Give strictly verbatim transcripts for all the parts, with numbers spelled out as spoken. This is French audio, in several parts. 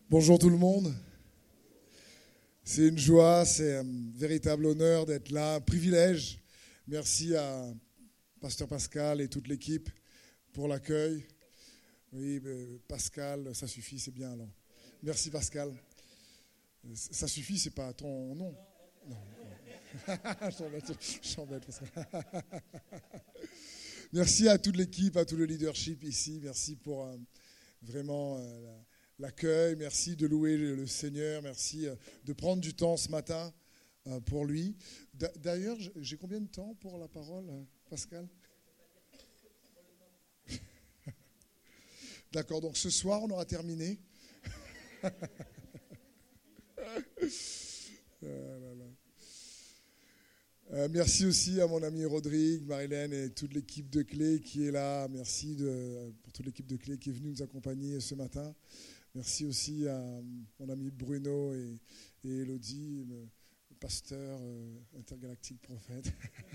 Bonjour tout le monde. C'est une joie, c'est un véritable honneur d'être là, un privilège. Merci à Pasteur Pascal et toute l'équipe pour l'accueil. Oui, Pascal, ça suffit, c'est bien alors. Merci Pascal. Ça suffit, c'est pas ton nom. Non. Je t'embête, Pascal. Merci à toute l'équipe, à tout le leadership ici. Merci pour euh, vraiment euh, la, l'accueil. Merci de louer le, le Seigneur. Merci euh, de prendre du temps ce matin euh, pour lui. D'a- D'ailleurs, j'ai combien de temps pour la parole, euh, Pascal? D'accord, donc ce soir, on aura terminé. euh, là, là. Euh, merci aussi à mon ami Rodrigue, Marilène et toute l'équipe de Clé qui est là. Merci de, pour toute l'équipe de Clé qui est venue nous accompagner ce matin. Merci aussi à mon ami Bruno et, et Elodie, le, le pasteur euh, intergalactique prophète.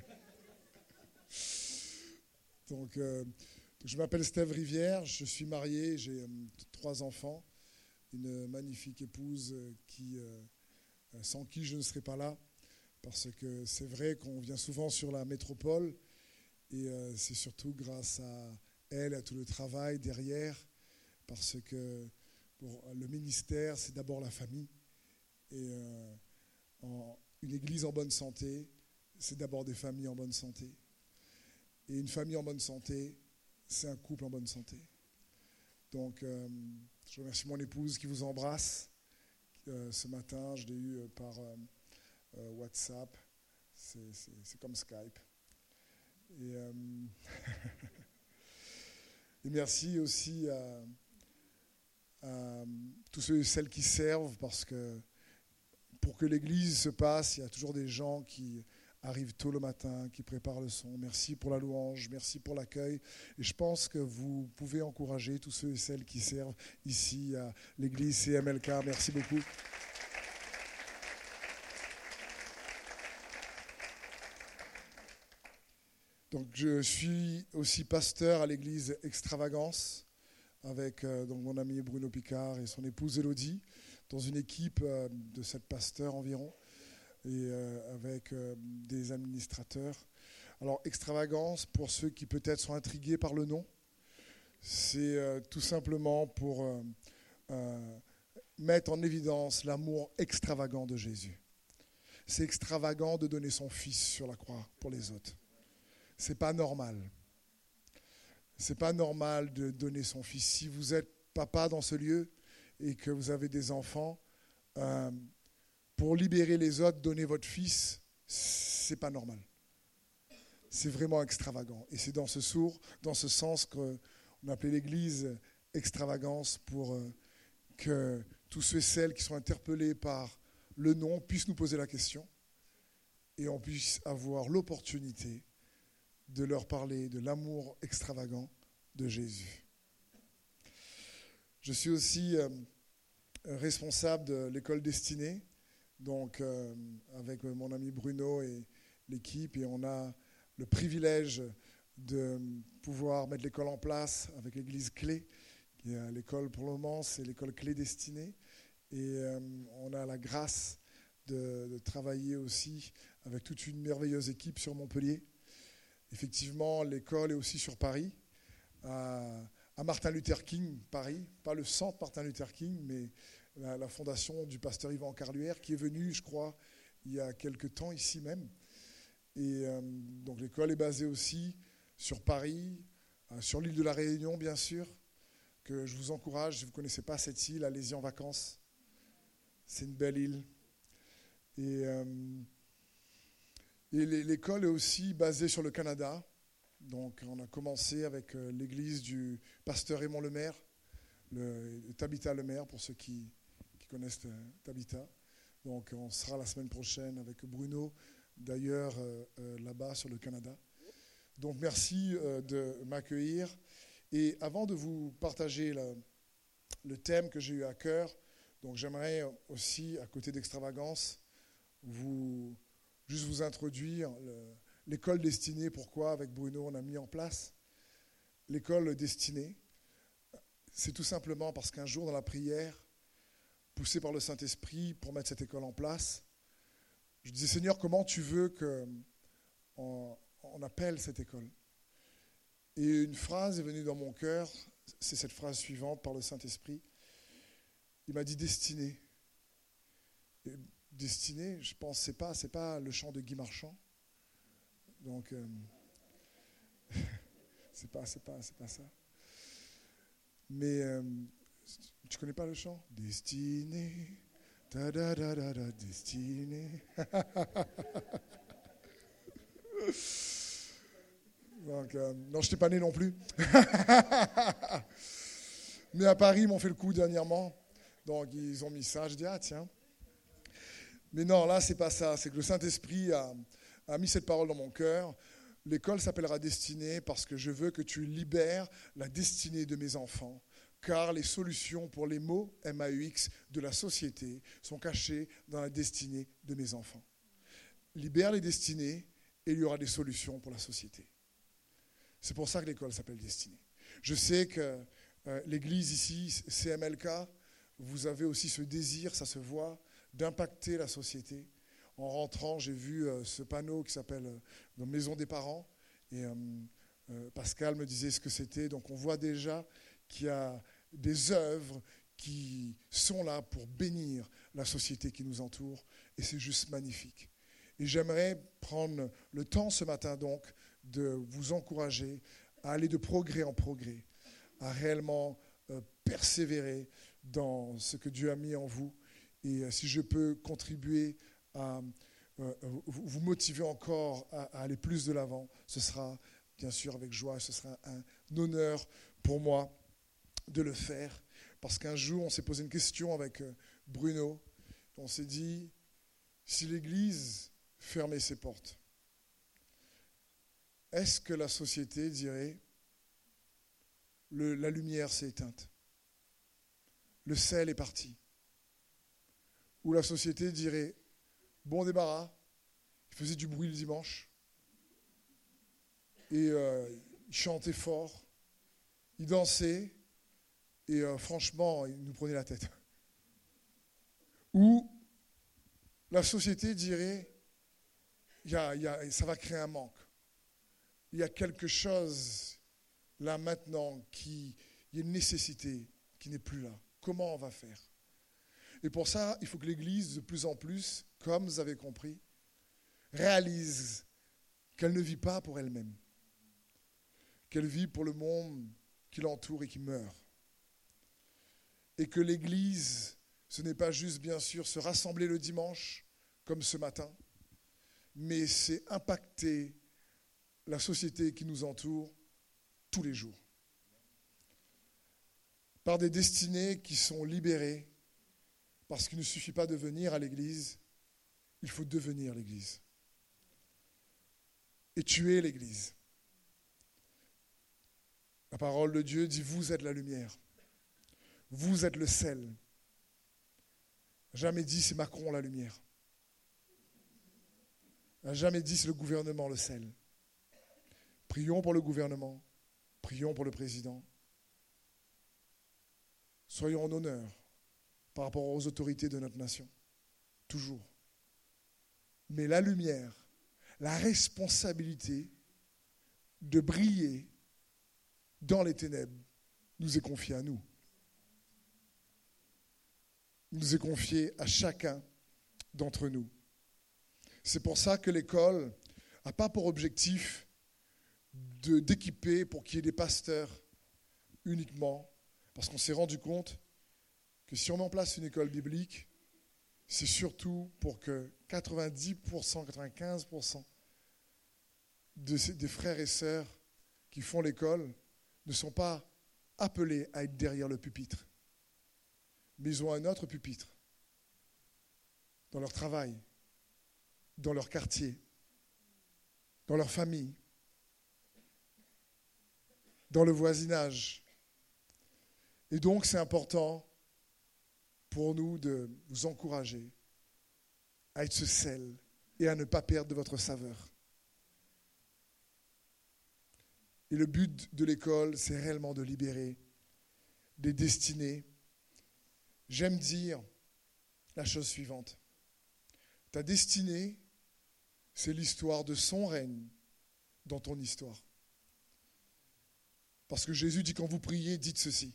donc, euh, je m'appelle Steve Rivière, je suis marié, j'ai euh, trois enfants, une magnifique épouse euh, qui, euh, sans qui je ne serais pas là. Parce que c'est vrai qu'on vient souvent sur la métropole et euh, c'est surtout grâce à elle, à tout le travail derrière, parce que pour le ministère, c'est d'abord la famille. Et euh, en, une église en bonne santé, c'est d'abord des familles en bonne santé. Et une famille en bonne santé, c'est un couple en bonne santé. Donc, euh, je remercie mon épouse qui vous embrasse. Euh, ce matin, je l'ai eu euh, par... Euh, Euh, WhatsApp, c'est, c'est, c'est comme Skype. Et, euh, et merci aussi à, à tous ceux et celles qui servent, parce que pour que l'église se passe, il y a toujours des gens qui arrivent tôt le matin, qui préparent le son. Merci pour la louange, merci pour l'accueil. Et je pense que vous pouvez encourager tous ceux et celles qui servent ici à l'église C M L K. Merci beaucoup. Donc, je suis aussi pasteur à l'église Extravagance avec euh, donc mon ami Bruno Picard et son épouse Elodie, dans une équipe euh, de sept pasteurs environ, et euh, avec euh, des administrateurs. Alors, Extravagance, pour ceux qui peut-être sont intrigués par le nom, c'est euh, tout simplement pour euh, euh, mettre en évidence l'amour extravagant de Jésus. C'est extravagant de donner son Fils sur la croix pour les autres. C'est pas normal. C'est pas normal de donner son fils. Si vous êtes papa dans ce lieu et que vous avez des enfants, euh, pour libérer les autres, donner votre fils, c'est pas normal. C'est vraiment extravagant. Et c'est dans ce sourd, dans ce sens qu'on appelait l'église extravagance, pour euh, que tous ceux et celles qui sont interpellés par le nom puissent nous poser la question et on puisse avoir l'opportunité de leur parler de l'amour extravagant de Jésus. Je suis aussi euh, responsable de l'école Destinée, donc euh, avec mon ami Bruno et l'équipe, et on a le privilège de pouvoir mettre l'école en place avec l'église Clé. Et, euh, l'école pour le moment, c'est l'école Clé Destinée, et euh, on a la grâce de, de travailler aussi avec toute une merveilleuse équipe sur Montpellier. Effectivement, l'école est aussi sur Paris, à, à Martin Luther King, Paris. Pas le centre Martin Luther King, mais la, la fondation du pasteur Yvan Carluère, qui est venu, je crois, il y a quelque temps ici même. Et euh, donc l'école est basée aussi sur Paris, euh, sur l'île de la Réunion, bien sûr, que je vous encourage, si vous ne connaissez pas cette île, allez-y en vacances. C'est une belle île. Et... Euh, Et l'école est aussi basée sur le Canada. Donc, on a commencé avec l'église du pasteur Raymond Lemaire, le Tabitha Lemaire, pour ceux qui, qui connaissent Tabitha. Donc, on sera la semaine prochaine avec Bruno, d'ailleurs, euh, euh, là-bas sur le Canada. Donc, merci euh, de m'accueillir. Et avant de vous partager la, le thème que j'ai eu à cœur, donc j'aimerais aussi, à côté d'Extravagance, vous... juste vous introduire le, l'école Destinée. Pourquoi, avec Bruno, on a mis en place l'école Destinée. C'est tout simplement parce qu'un jour dans la prière, poussé par le Saint-Esprit pour mettre cette école en place. Je disais, Seigneur, comment tu veux qu'on on appelle cette école? Et une phrase est venue dans mon cœur, c'est cette phrase suivante par le Saint-Esprit. Il m'a dit destinée. Et destinée, je pense, c'est pas, c'est pas le chant de Guy Marchand. Donc, euh, c'est pas, c'est pas, c'est pas ça. Mais euh, tu connais pas le chant? Destinée, da da da da da, destinée. Donc, euh, non, je n'étais pas né non plus. Mais à Paris, ils m'ont fait le coup dernièrement. Donc, ils ont mis ça. Je dis, ah tiens. Mais non, là, c'est pas ça. C'est que le Saint-Esprit a, a mis cette parole dans mon cœur. L'école s'appellera Destinée parce que je veux que tu libères la destinée de mes enfants. Car les solutions pour les maux, M A U X, de la société sont cachées dans la destinée de mes enfants. Libère les destinées et il y aura des solutions pour la société. C'est pour ça que l'école s'appelle Destinée. Je sais que euh, l'église ici, C M L K, vous avez aussi ce désir, ça se voit, d'impacter la société. En rentrant, j'ai vu euh, ce panneau qui s'appelle euh, Maison des parents. Et euh, euh, Pascal me disait ce que c'était. Donc on voit déjà qu'il y a des œuvres qui sont là pour bénir la société qui nous entoure. Et c'est juste magnifique. Et j'aimerais prendre le temps ce matin donc de vous encourager à aller de progrès en progrès, à réellement euh, persévérer dans ce que Dieu a mis en vous. Et euh, si je peux contribuer à euh, vous, vous motiver encore à, à aller plus de l'avant, ce sera bien sûr avec joie, ce sera un, un honneur pour moi de le faire. Parce qu'un jour, on s'est posé une question avec euh, Bruno. On s'est dit, si l'Église fermait ses portes, est-ce que la société dirait le, la lumière s'est éteinte, le sel est parti? Ou la société dirait bon débarras, il faisait du bruit le dimanche et euh, il chantait fort, il dansait et euh, franchement il nous prenait la tête. Ou la société dirait y a, y a, ça va créer un manque. Il y a quelque chose là maintenant qui, il y a une nécessité qui n'est plus là. Comment on va faire? Et pour ça, il faut que l'Église, de plus en plus, comme vous avez compris, réalise qu'elle ne vit pas pour elle-même, qu'elle vit pour le monde qui l'entoure et qui meurt. Et que l'Église, ce n'est pas juste, bien sûr, se rassembler le dimanche, comme ce matin, mais c'est impacter la société qui nous entoure tous les jours. Par des destinées qui sont libérées, parce qu'il ne suffit pas de venir à l'Église, il faut devenir l'Église. Et tu es l'Église. La parole de Dieu dit, vous êtes la lumière. Vous êtes le sel. Jamais dit, c'est Macron la lumière. Jamais dit, c'est le gouvernement le sel. Prions pour le gouvernement. Prions pour le président. Soyons en honneur par rapport aux autorités de notre nation. Toujours. Mais la lumière, la responsabilité de briller dans les ténèbres nous est confiée à nous. Nous est confiée à chacun d'entre nous. C'est pour ça que l'école n'a pas pour objectif de, d'équiper pour qu'il y ait des pasteurs uniquement, parce qu'on s'est rendu compte que si on met en place une école biblique, c'est surtout pour que quatre-vingt-dix pour cent, quatre-vingt-quinze pour cent de ces, des frères et sœurs qui font l'école ne sont pas appelés à être derrière le pupitre, mais ils ont un autre pupitre dans leur travail, dans leur quartier, dans leur famille, dans le voisinage. Et donc, c'est important pour nous de vous encourager à être ce sel et à ne pas perdre de votre saveur. Et le but de l'école, c'est réellement de libérer des destinées. J'aime dire la chose suivante. Ta destinée, c'est l'histoire de son règne dans ton histoire. Parce que Jésus dit, quand vous priez, dites ceci.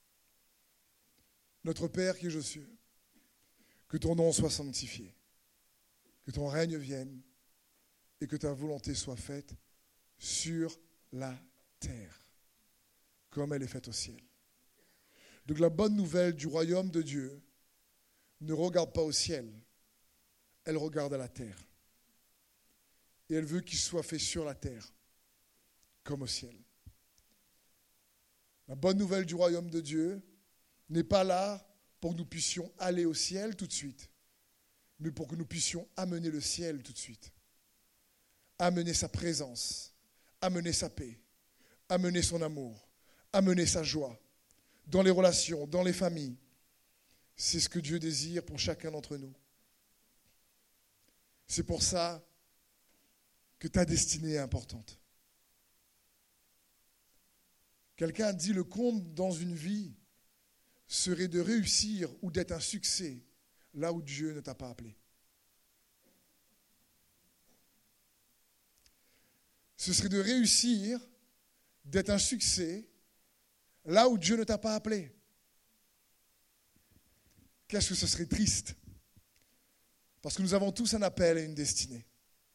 Notre Père qui es aux cieux, que ton nom soit sanctifié, que ton règne vienne et que ta volonté soit faite sur la terre, comme elle est faite au ciel. Donc la bonne nouvelle du royaume de Dieu ne regarde pas au ciel, elle regarde à la terre. Et elle veut qu'il soit fait sur la terre, comme au ciel. La bonne nouvelle du royaume de Dieu n'est pas là pour que nous puissions aller au ciel tout de suite, mais pour que nous puissions amener le ciel tout de suite. Amener sa présence, amener sa paix, amener son amour, amener sa joie dans les relations, dans les familles. C'est ce que Dieu désire pour chacun d'entre nous. C'est pour ça que ta destinée est importante. Quelqu'un a dit, le comble dans une vie serait de réussir ou d'être un succès là où Dieu ne t'a pas appelé. Ce serait de réussir, d'être un succès là où Dieu ne t'a pas appelé. Qu'est-ce que ce serait triste? Parce que nous avons tous un appel et une destinée.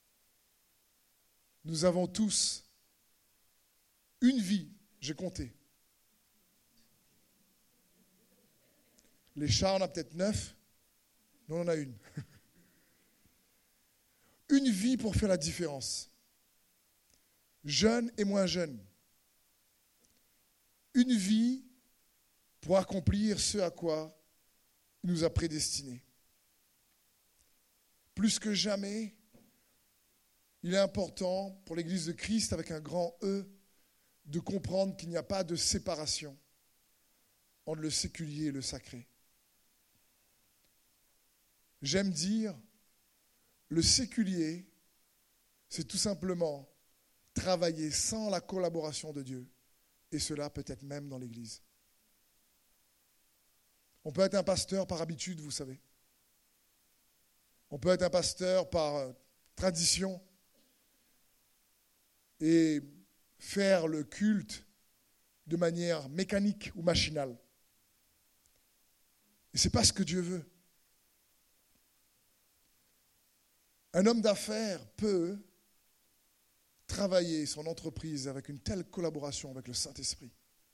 Nous avons tous une vie, j'ai compté. Les chats, on a peut-être neuf, nous on en a une. Une vie pour faire la différence. Jeune et moins jeune. Une vie pour accomplir ce à quoi il nous a prédestinés. Plus que jamais, il est important pour l'Église de Christ, avec un grand E, de comprendre qu'il n'y a pas de séparation entre le séculier et le sacré. J'aime dire, le séculier, c'est tout simplement travailler sans la collaboration de Dieu, et cela peut-être même dans l'Église. On peut être un pasteur par habitude, vous savez. On peut être un pasteur par euh, tradition et faire le culte de manière mécanique ou machinale. Et ce n'est pas ce que Dieu veut. Un homme d'affaires peut travailler son entreprise avec une telle collaboration avec le Saint-Esprit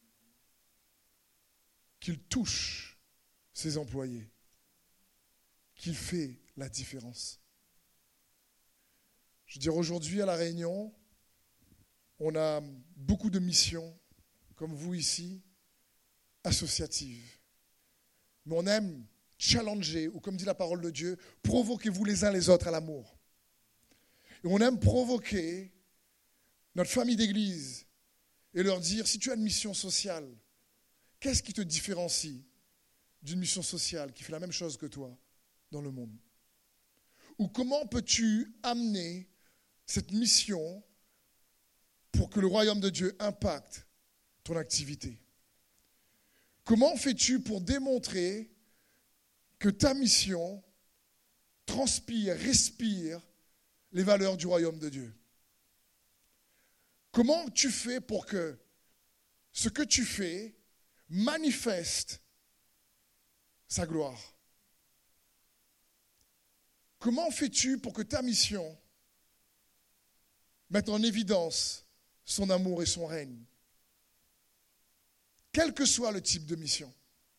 qu'il touche ses employés, qu'il fait la différence. Je veux dire, aujourd'hui à La Réunion, on a beaucoup de missions, comme vous ici, associatives. Mais on aime challenger, ou comme dit la parole de Dieu, provoquez-vous les uns les autres à l'amour. Et on aime provoquer notre famille d'église et leur dire, si tu as une mission sociale, qu'est-ce qui te différencie d'une mission sociale qui fait la même chose que toi dans le monde? Ou comment peux-tu amener cette mission pour que le royaume de Dieu impacte ton activité? Comment fais-tu pour démontrer que ta mission transpire, respire les valeurs du royaume de Dieu? Comment tu fais pour que ce que tu fais manifeste sa gloire? Comment fais-tu pour que ta mission mette en évidence son amour et son règne? Quel que soit le type de mission.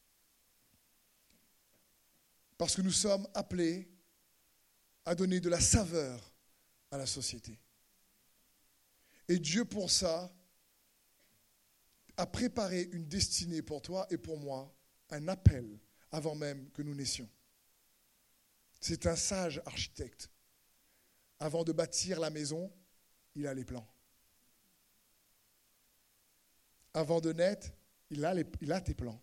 Parce que nous sommes appelés à donner de la saveur à la société. Et Dieu, pour ça, a préparé une destinée pour toi et pour moi, un appel avant même que nous naissions. C'est un sage architecte. Avant de bâtir la maison, il a les plans. Avant de naître, il a, les, il a tes plans.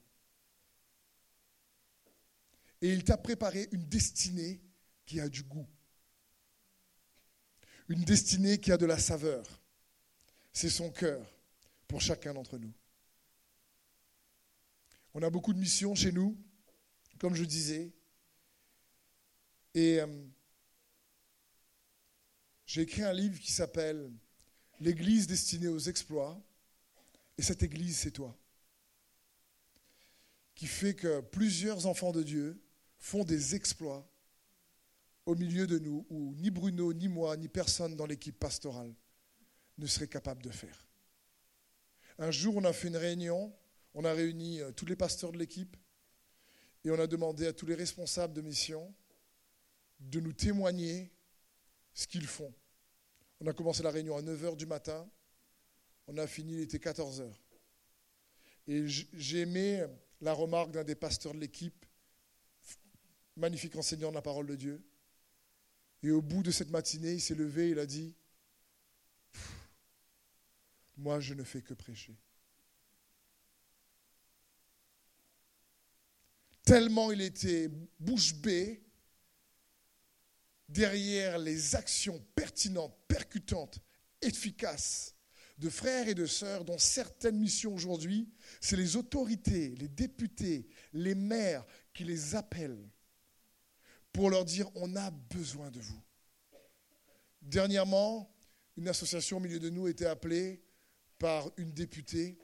Et il t'a préparé une destinée qui a du goût. Une destinée qui a de la saveur. C'est son cœur pour chacun d'entre nous. On a beaucoup de missions chez nous, comme je disais. Et euh, j'ai écrit un livre qui s'appelle « L'Église destinée aux exploits ». Et cette Église, c'est toi. Qui fait que plusieurs enfants de Dieu font des exploits au milieu de nous, où ni Bruno, ni moi, ni personne dans l'équipe pastorale ne serait capable de faire. Un jour, on a fait une réunion, on a réuni tous les pasteurs de l'équipe et on a demandé à tous les responsables de mission de nous témoigner ce qu'ils font. On a commencé la réunion à neuf heures du matin, on a fini, il était quatorze heures. Et j'ai aimé la remarque d'un des pasteurs de l'équipe, magnifique enseignant de la parole de Dieu. Et au bout de cette matinée, il s'est levé, il a dit « Moi, je ne fais que prêcher. » Tellement il était bouche bée derrière les actions pertinentes, percutantes, efficaces de frères et de sœurs dont certaines missions aujourd'hui, c'est les autorités, les députés, les maires qui les appellent pour leur dire « on a besoin de vous ». Dernièrement, une association au milieu de nous était appelée par une députée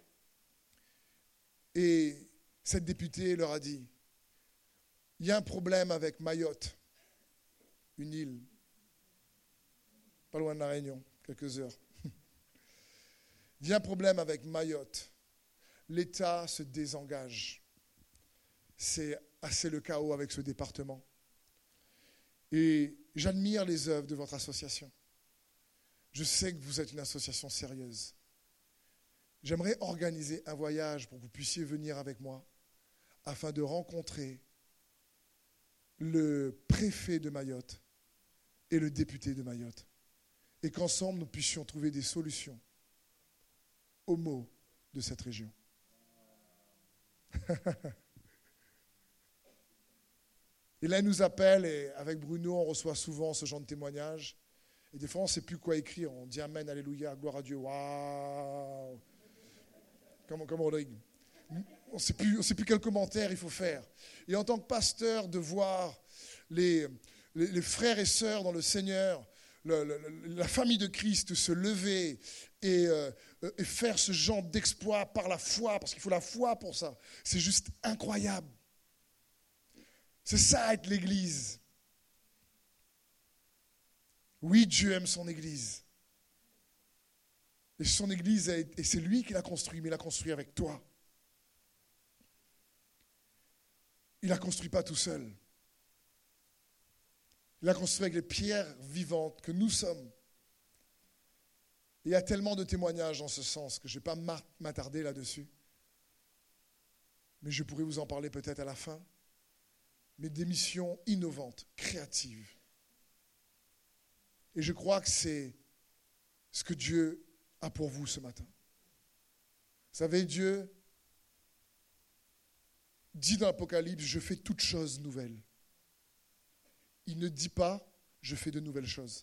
et cette députée leur a dit « il y a un problème avec Mayotte, une île, pas loin de la Réunion, quelques heures. Il y a un problème avec Mayotte. L'État se désengage. C'est assez le chaos avec ce département. Et j'admire les œuvres de votre association. Je sais que vous êtes une association sérieuse. J'aimerais organiser un voyage pour que vous puissiez venir avec moi afin de rencontrer le préfet de Mayotte et le député de Mayotte et qu'ensemble nous puissions trouver des solutions aux maux de cette région. Et là, il nous appelle, et avec Bruno, on reçoit souvent ce genre de témoignages. Et des fois, on ne sait plus quoi écrire. On dit Amen, Alléluia, gloire à Dieu, waouh. Comme, comme Rodrigue. On ne sait plus, on ne sait plus quel commentaire il faut faire. Et en tant que pasteur, de voir les, les, les frères et sœurs dans le Seigneur, le, le, la famille de Christ se lever et, euh, et faire ce genre d'exploit par la foi, parce qu'il faut la foi pour ça, c'est juste incroyable. C'est ça être l'Église. Oui, Dieu aime son Église. Et son Église, et c'est lui qui l'a construit, mais il l'a construit avec toi. Il ne l'a construit pas tout seul. Il l'a construit avec les pierres vivantes que nous sommes. Et il y a tellement de témoignages en ce sens que je ne vais pas m'attarder là-dessus. Mais je pourrais vous en parler peut-être à la fin. Mais des missions innovantes, créatives. Et je crois que c'est ce que Dieu a pour vous ce matin. Vous savez, Dieu dit dans l'Apocalypse, je fais toutes choses nouvelles. Il ne dit pas, je fais de nouvelles choses.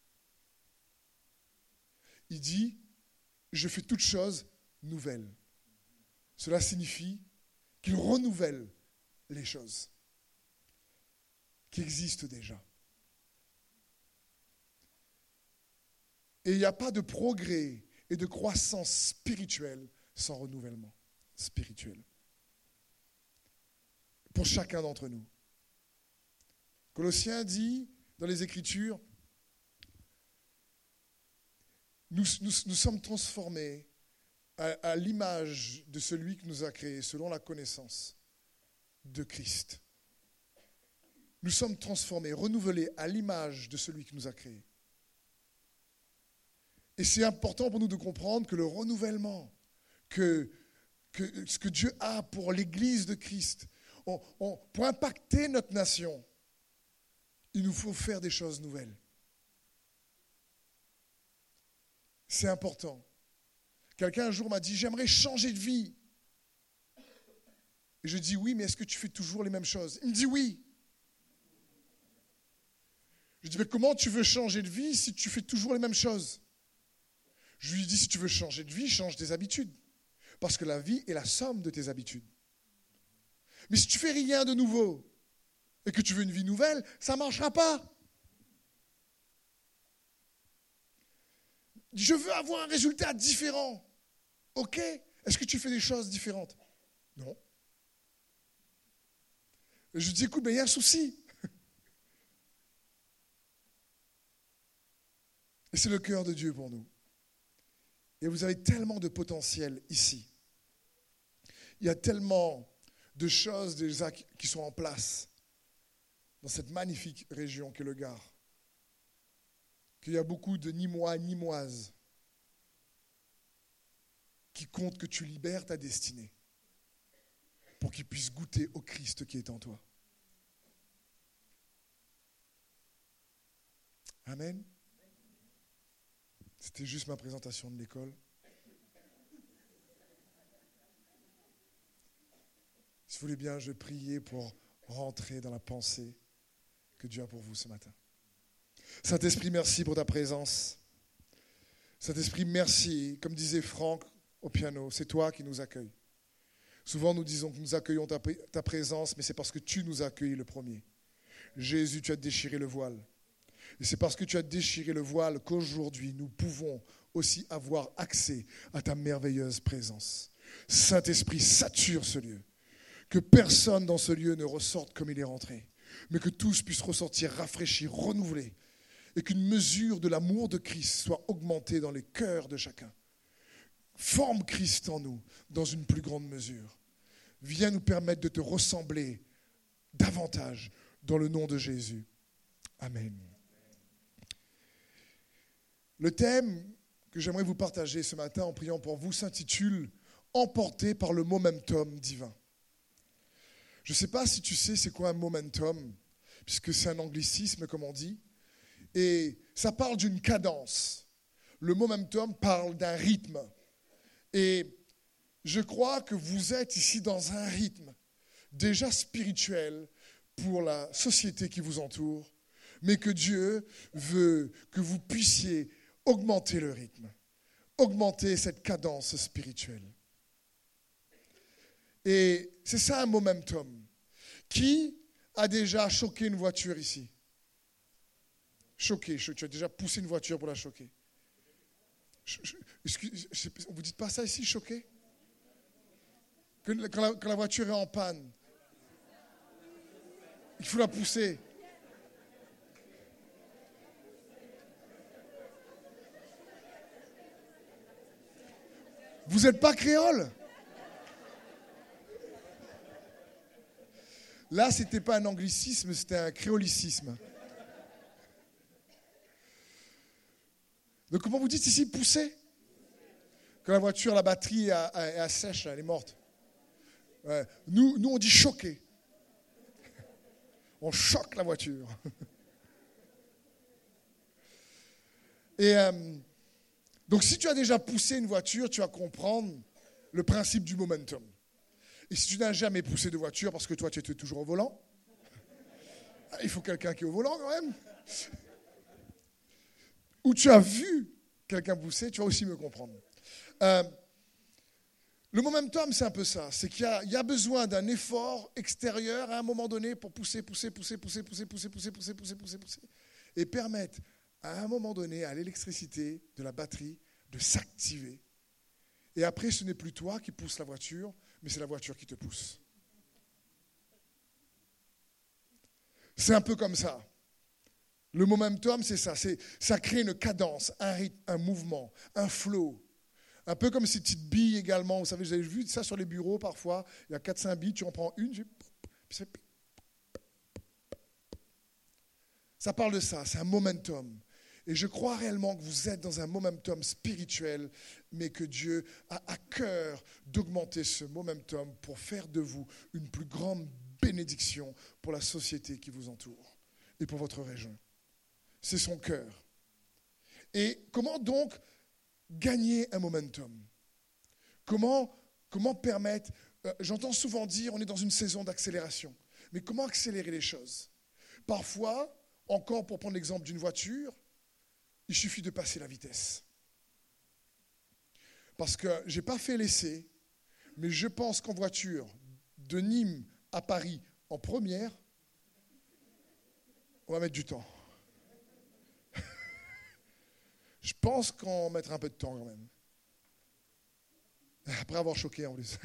Il dit, je fais toutes choses nouvelles. Cela signifie qu'il renouvelle les choses qui existent déjà. Et il n'y a pas de progrès et de croissance spirituelle sans renouvellement spirituel. Pour chacun d'entre nous. Colossiens dit dans les Écritures, nous, nous, nous sommes transformés à, à l'image de celui qui nous a créés, selon la connaissance de Christ. Nous sommes transformés, renouvelés à l'image de celui qui nous a créés. Et c'est important pour nous de comprendre que le renouvellement, que, que ce que Dieu a pour l'Église de Christ, on, on, pour impacter notre nation, il nous faut faire des choses nouvelles. C'est important. Quelqu'un un jour m'a dit, j'aimerais changer de vie. Et je dis, oui, mais est-ce que tu fais toujours les mêmes choses? Il me dit, oui. Je dis, mais comment tu veux changer de vie si tu fais toujours les mêmes choses? Je lui dis, si tu veux changer de vie, change tes habitudes. Parce que la vie est la somme de tes habitudes. Mais si tu fais rien de nouveau, et que tu veux une vie nouvelle, ça ne marchera pas. Je veux avoir un résultat différent. OK? Est-ce que tu fais des choses différentes? Non. Et je dis, écoute, mais il y a un souci. Et c'est le cœur de Dieu pour nous. Et vous avez tellement de potentiel ici. Il y a tellement de choses déjà qui sont en place dans cette magnifique région qu'est le Gard, qu'il y a beaucoup de Nîmois, Nîmoises qui comptent que tu libères ta destinée pour qu'ils puissent goûter au Christ qui est en toi. Amen. C'était juste ma présentation de l'école. Si vous voulez bien, je vais prier pour rentrer dans la pensée que Dieu a pour vous ce matin. Saint-Esprit, merci pour ta présence. Saint-Esprit, merci. Comme disait Franck au piano, c'est toi qui nous accueilles. Souvent, nous disons que nous accueillons ta, ta présence, mais c'est parce que tu nous as accueillis le premier. Jésus, tu as déchiré le voile. Et c'est parce que tu as déchiré le voile qu'aujourd'hui, nous pouvons aussi avoir accès à ta merveilleuse présence. Saint-Esprit, sature ce lieu. Que personne dans ce lieu ne ressorte comme il est rentré, mais que tous puissent ressortir rafraîchis, renouvelés, et qu'une mesure de l'amour de Christ soit augmentée dans les cœurs de chacun. Forme Christ en nous dans une plus grande mesure. Viens nous permettre de te ressembler davantage dans le nom de Jésus. Amen. Le thème que j'aimerais vous partager ce matin en priant pour vous s'intitule « Emporté par le momentum divin ». Je ne sais pas si tu sais c'est quoi un momentum, puisque c'est un anglicisme comme on dit, et ça parle d'une cadence. Le momentum parle d'un rythme. Et je crois que vous êtes ici dans un rythme déjà spirituel pour la société qui vous entoure, mais que Dieu veut que vous puissiez augmenter le rythme, augmenter cette cadence spirituelle. Et c'est ça un momentum. Qui a déjà choqué une voiture ici? Choqué, tu as déjà poussé une voiture pour la choquer. Excuse, vous ne dites pas ça ici, choqué? Quand la, quand la voiture est en panne, il faut la pousser. Vous n'êtes pas créole? Là, ce n'était pas un anglicisme, c'était un créolicisme. Donc, comment vous dites ici, pousser? Quand la voiture, la batterie est à sèche, elle est morte. Ouais. Nous, nous, on dit choquer. On choque la voiture. Et euh, donc, si tu as déjà poussé une voiture, tu vas comprendre le principe du momentum. Et si tu n'as jamais poussé de voiture parce que toi, tu étais toujours au volant, il faut quelqu'un qui est au volant quand même. Ou tu as vu quelqu'un pousser, tu vas aussi me comprendre. Euh, le momentum, c'est un peu ça. C'est qu'il y a, il y a besoin d'un effort extérieur à un moment donné pour pousser, pousser, pousser, pousser, pousser, pousser, pousser, pousser, pousser, pousser, pousser, et permettre à un moment donné à l'électricité de la batterie de s'activer. Et après, ce n'est plus toi qui pousse la voiture, mais c'est la voiture qui te pousse. C'est un peu comme ça. Le momentum, c'est ça. C'est, ça crée une cadence, un rythme, un mouvement, un flow. Un peu comme ces petites billes également. Vous savez, vous avez vu ça sur les bureaux parfois. Il y a quatre cinq billes, tu en prends une. Puis c'est... Ça parle de ça, c'est un momentum. Et je crois réellement que vous êtes dans un momentum spirituel, mais que Dieu a à cœur d'augmenter ce momentum pour faire de vous une plus grande bénédiction pour la société qui vous entoure et pour votre région. C'est son cœur. Et comment donc gagner un momentum? Comment, comment permettre... Euh, j'entends souvent dire, on est dans une saison d'accélération. Mais comment accélérer les choses? Parfois, encore pour prendre l'exemple d'une voiture, il suffit de passer la vitesse. Parce que je n'ai pas fait l'essai, mais je pense qu'en voiture, de Nîmes à Paris en première, On va mettre du temps. Je pense qu'on mettra un peu de temps quand même. Après avoir choqué en plus.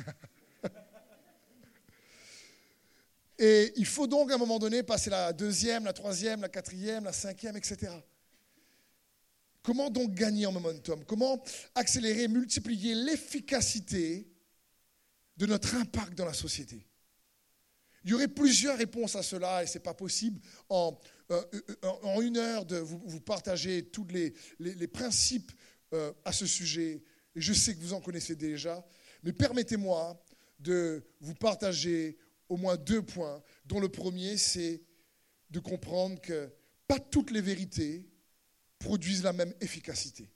Et il faut donc à un moment donné passer la deuxième, la troisième, la quatrième, la cinquième, et cetera. Comment donc gagner en momentum? Comment accélérer, multiplier l'efficacité de notre impact dans la société? Il y aurait plusieurs réponses à cela et ce n'est pas possible en, euh, en une heure de vous, vous partager tous les, les, les principes euh, à ce sujet. Et je sais que vous en connaissez déjà, mais permettez-moi de vous partager au moins deux points, dont le premier, c'est de comprendre que pas toutes les vérités produisent la même efficacité.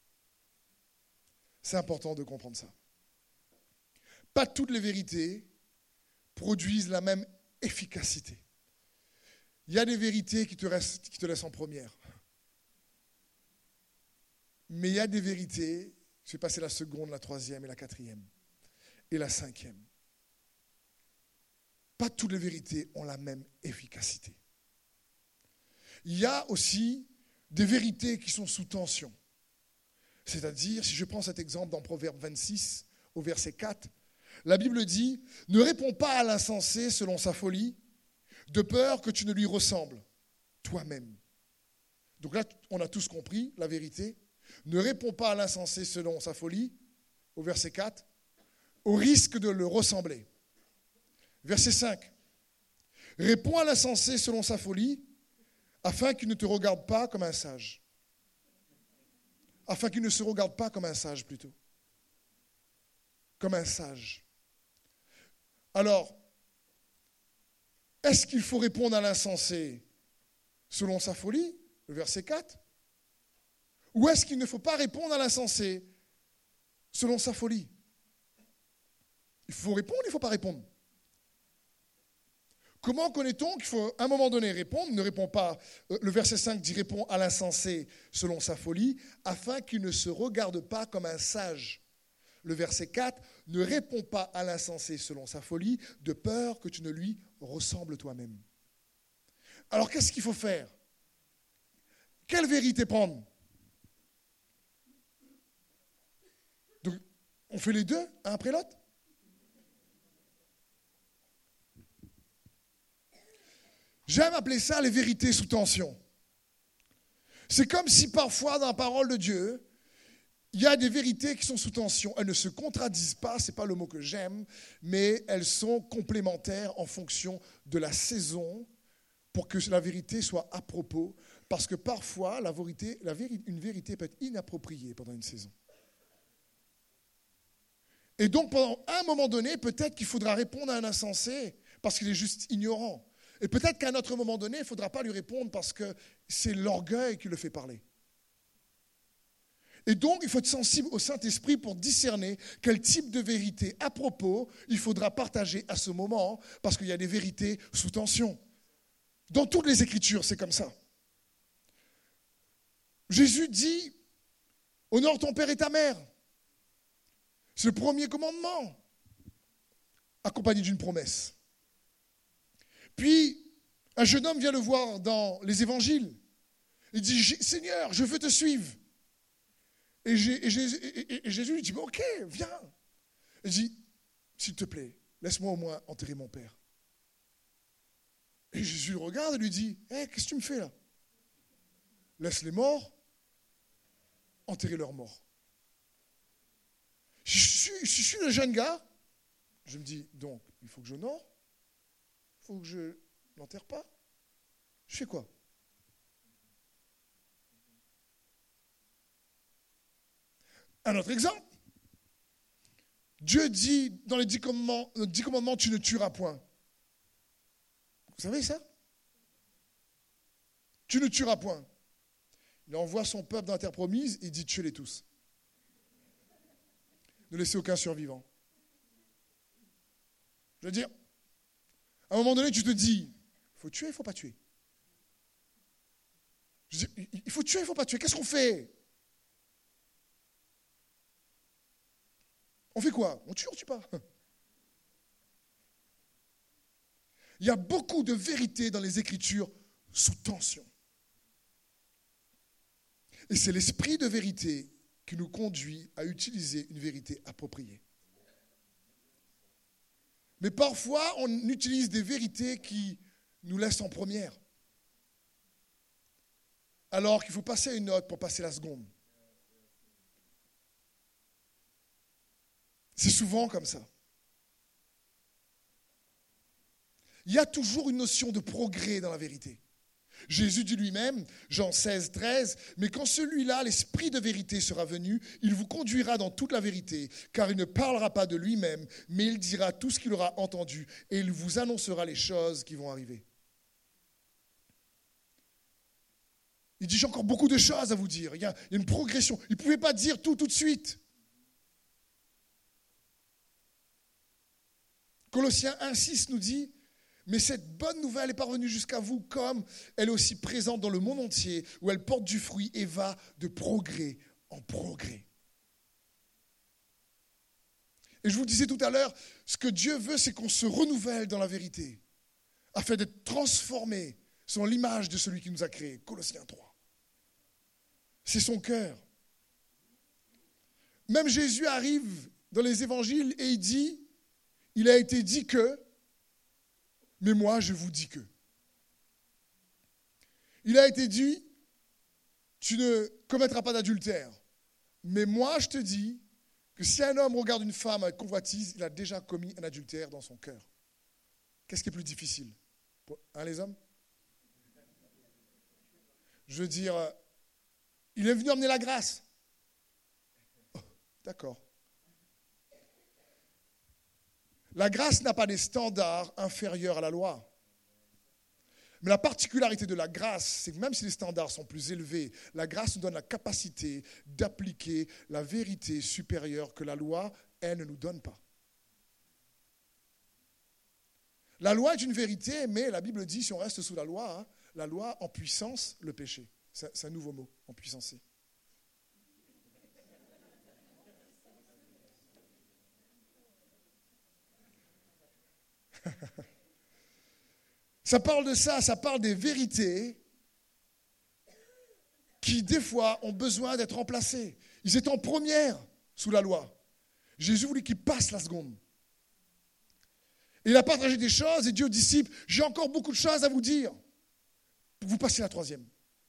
C'est important de comprendre ça. Pas toutes les vérités produisent la même efficacité. Il y a des vérités qui te, restent, qui te laissent en première. Mais il y a des vérités, je vais passer la seconde, la troisième et la quatrième. Et la cinquième. Pas toutes les vérités ont la même efficacité. Il y a aussi des vérités qui sont sous tension. C'est-à-dire, si je prends cet exemple dans Proverbe vingt-six, au verset quatre, la Bible dit « Ne réponds pas à l'insensé selon sa folie, de peur que tu ne lui ressembles toi-même. » Donc là, on a tous compris la vérité. Ne réponds pas à l'insensé selon sa folie, au verset quatre, au risque de le ressembler. Verset cinq. Réponds à l'insensé selon sa folie, afin qu'il ne te regarde pas comme un sage. Afin qu'il ne se regarde pas comme un sage, plutôt. Comme un sage. Alors, est-ce qu'il faut répondre à l'insensé selon sa folie, le verset quatre? Ou est-ce qu'il ne faut pas répondre à l'insensé selon sa folie? Il faut répondre, il ne faut pas répondre. Comment connaît-on qu'il faut à un moment donné répondre? Ne répond pas. Le verset cinq dit répond à l'insensé selon sa folie, afin qu'il ne se regarde pas comme un sage. Le verset quatre, ne réponds pas à l'insensé selon sa folie, de peur que tu ne lui ressembles toi-même. Alors qu'est-ce qu'il faut faire? Quelle vérité prendre? Donc, on fait les deux, un après l'autre? J'aime appeler ça les vérités sous tension. C'est comme si parfois dans la parole de Dieu, il y a des vérités qui sont sous tension. Elles ne se contradisent pas, ce n'est pas le mot que j'aime, mais elles sont complémentaires en fonction de la saison pour que la vérité soit à propos. Parce que parfois, la vérité, la vérité, une vérité peut être inappropriée pendant une saison. Et donc, pendant un moment donné, peut-être qu'il faudra répondre à un insensé parce qu'il est juste ignorant. Et peut-être qu'à un autre moment donné, il ne faudra pas lui répondre parce que c'est l'orgueil qui le fait parler. Et donc, il faut être sensible au Saint-Esprit pour discerner quel type de vérité à propos il faudra partager à ce moment, parce qu'il y a des vérités sous tension. Dans toutes les Écritures, c'est comme ça. Jésus dit, honore ton père et ta mère. C'est le premier commandement, accompagné d'une promesse. Puis, un jeune homme vient le voir dans les évangiles. Il dit, Seigneur, je veux te suivre. Et, et, et, et Jésus lui dit, ok, viens. Il dit, s'il te plaît, laisse-moi au moins enterrer mon père. Et Jésus le regarde et lui dit, hey, qu'est-ce que tu me fais là? Laisse les morts enterrer leurs morts. Je suis, je suis le jeune gars. Je me dis, donc, il faut que je honore. Il faut que je n'enterre pas. Je fais quoi? Un autre exemple. Dieu dit dans les dix commandements, les dix commandements, tu ne tueras point. Vous savez ça? Tu ne tueras point. Il envoie son peuple dans la terre promise, il dit tuez-les tous. Ne laissez aucun survivant. Je veux dire, à un moment donné, tu te dis, il faut tuer, il ne faut pas tuer. Je veux dire, il faut tuer, il ne faut pas tuer. Qu'est-ce qu'on fait? On fait quoi? On tue ou on ne tue pas? Il y a beaucoup de vérités dans les Écritures sous tension. Et c'est l'esprit de vérité qui nous conduit à utiliser une vérité appropriée. Mais parfois, on utilise des vérités qui nous laissent en première, alors qu'il faut passer une note pour passer la seconde. C'est souvent comme ça. Il y a toujours une notion de progrès dans la vérité. Jésus dit lui-même, Jean seize, treize, « Mais quand celui-là, l'esprit de vérité, sera venu, il vous conduira dans toute la vérité, car il ne parlera pas de lui-même, mais il dira tout ce qu'il aura entendu, et il vous annoncera les choses qui vont arriver. » Il dit, j'ai encore beaucoup de choses à vous dire. Il y a, il y a une progression. Il ne pouvait pas dire tout tout de suite. Colossiens un, six nous dit, mais cette bonne nouvelle est parvenue jusqu'à vous comme elle est aussi présente dans le monde entier, où elle porte du fruit et va de progrès en progrès. Et je vous disais tout à l'heure, ce que Dieu veut, c'est qu'on se renouvelle dans la vérité, afin d'être transformé selon l'image de celui qui nous a créés. Colossiens trois. C'est son cœur. Même Jésus arrive dans les évangiles et il dit, il a été dit que, mais moi je vous dis que. Il a été dit, tu ne commettras pas d'adultère. Mais moi je te dis que si un homme regarde une femme avec convoitise, il a déjà commis un adultère dans son cœur. Qu'est-ce qui est plus difficile? Hein, les hommes? Je veux dire, il est venu emmener la grâce. Oh, d'accord. La grâce n'a pas des standards inférieurs à la loi. Mais la particularité de la grâce, c'est que même si les standards sont plus élevés, la grâce nous donne la capacité d'appliquer la vérité supérieure que la loi, elle, ne nous donne pas. La loi est une vérité, mais la Bible dit, si on reste sous la loi, hein, la loi en puissance le péché. C'est, c'est un nouveau mot, en puissance. Ça parle de ça, ça parle des vérités qui, des fois, ont besoin d'être remplacées. Ils étaient en première sous la loi. Jésus voulait qu'ils passent la seconde. Et il a partagé des choses et dit aux disciples, j'ai encore beaucoup de choses à vous dire. Vous passez la troisième.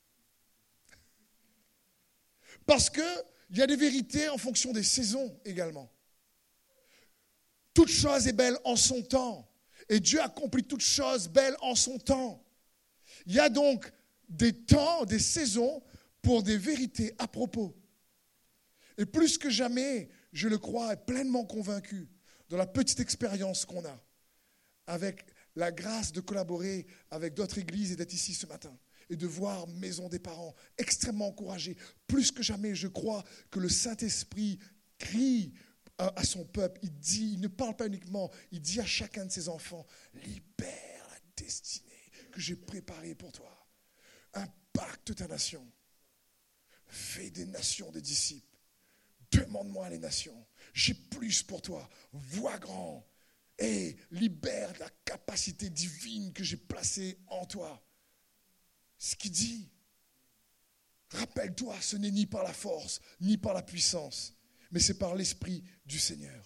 Parce qu'il y a des vérités en fonction des saisons également. Toute chose est belle en son temps. Et Dieu accomplit toutes choses belles en son temps. Il y a donc des temps, des saisons pour des vérités à propos. Et plus que jamais, je le crois, et pleinement convaincu, dans la petite expérience qu'on a, avec la grâce de collaborer avec d'autres églises et d'être ici ce matin, et de voir Maison des Parents extrêmement encouragée. Plus que jamais, je crois que le Saint-Esprit crie à son peuple, il dit, il ne parle pas uniquement, il dit à chacun de ses enfants, libère la destinée que j'ai préparée pour toi. Impacte ta nation. Fais des nations des disciples. Demande-moi les nations. J'ai plus pour toi. Vois grand. Et libère la capacité divine que j'ai placée en toi. Ce qu'il dit. Rappelle-toi, ce n'est ni par la force, ni par la puissance, mais c'est par l'Esprit du Seigneur.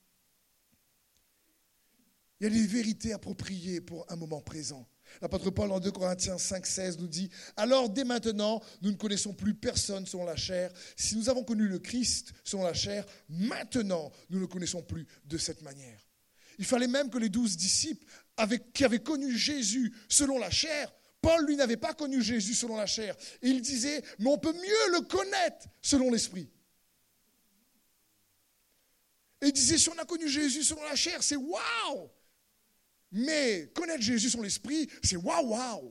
Il y a des vérités appropriées pour un moment présent. L'apôtre Paul en deux Corinthiens cinq, seize nous dit « Alors dès maintenant, nous ne connaissons plus personne selon la chair. Si nous avons connu le Christ selon la chair, maintenant nous ne le connaissons plus de cette manière. » Il fallait même que les douze disciples avaient, qui avaient connu Jésus selon la chair, Paul, lui, n'avait pas connu Jésus selon la chair. Et il disait « Mais on peut mieux le connaître selon l'Esprit. » Et il disait, si on a connu Jésus selon la chair, c'est waouh! Mais connaître Jésus selon l'Esprit, c'est waouh, waouh!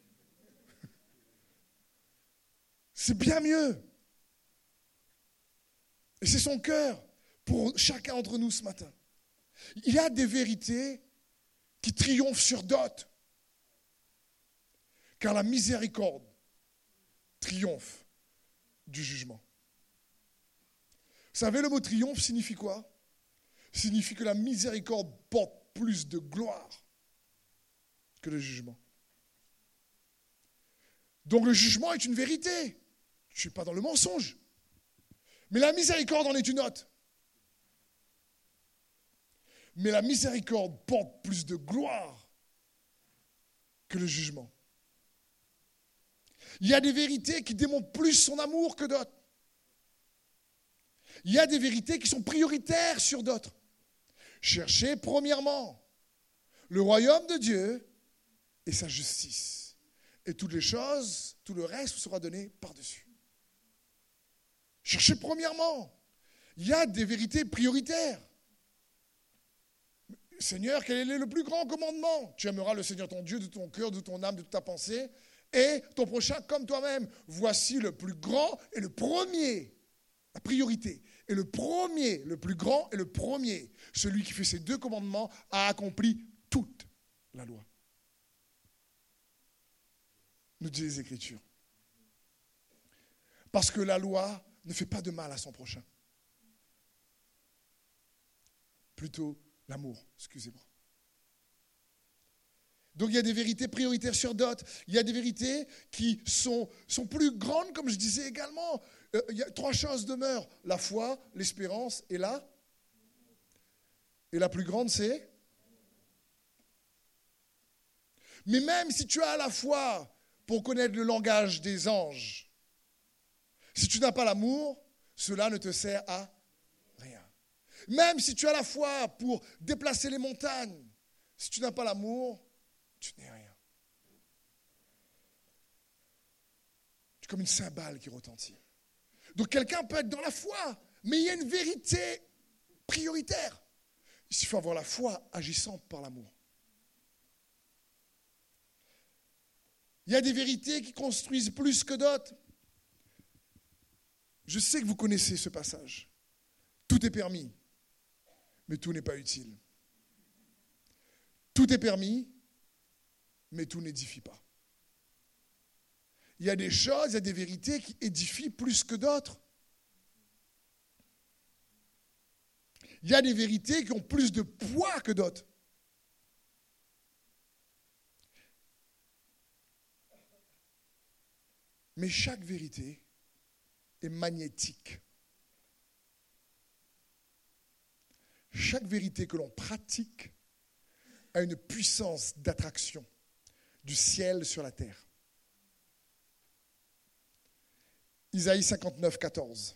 C'est bien mieux. Et c'est son cœur pour chacun d'entre nous ce matin. Il y a des vérités qui triomphent sur d'autres. Car la miséricorde triomphe du jugement. Vous savez, le mot triomphe signifie quoi? Signifie que la miséricorde porte plus de gloire que le jugement. Donc le jugement est une vérité. Je ne suis pas dans le mensonge. Mais la miséricorde en est une autre. Mais la miséricorde porte plus de gloire que le jugement. Il y a des vérités qui démontrent plus son amour que d'autres. Il y a des vérités qui sont prioritaires sur d'autres. Cherchez premièrement le royaume de Dieu et sa justice. Et toutes les choses, tout le reste vous sera donné par-dessus. Cherchez premièrement. Il y a des vérités prioritaires. Seigneur, quel est le plus grand commandement? Tu aimeras le Seigneur ton Dieu de ton cœur, de ton âme, de toute ta pensée, et ton prochain comme toi-même. Voici le plus grand et le premier, la priorité. Et le premier, le plus grand et le premier, celui qui fait ces deux commandements, a accompli toute la loi. Nous dit les Écritures. Parce que la loi ne fait pas de mal à son prochain. Plutôt l'amour, excusez-moi. Donc il y a des vérités prioritaires sur d'autres. Il y a des vérités qui sont, sont plus grandes, comme je disais également. Euh, il y a trois choses demeurent. La foi, l'espérance et la... Et la plus grande, c'est... Mais même si tu as la foi pour connaître le langage des anges, si tu n'as pas l'amour, cela ne te sert à rien. Même si tu as la foi pour déplacer les montagnes, si tu n'as pas l'amour, tu n'es rien. Tu es comme une cymbale qui retentit. Donc quelqu'un peut être dans la foi, mais il y a une vérité prioritaire. Il faut avoir la foi agissante par l'amour. Il y a des vérités qui construisent plus que d'autres. Je sais que vous connaissez ce passage. Tout est permis, mais tout n'est pas utile. Tout est permis, mais tout n'édifie pas. Il y a des choses, il y a des vérités qui édifient plus que d'autres. Il y a des vérités qui ont plus de poids que d'autres. Mais chaque vérité est magnétique. Chaque vérité que l'on pratique a une puissance d'attraction du ciel sur la terre. Isaïe cinquante-neuf, quatorze.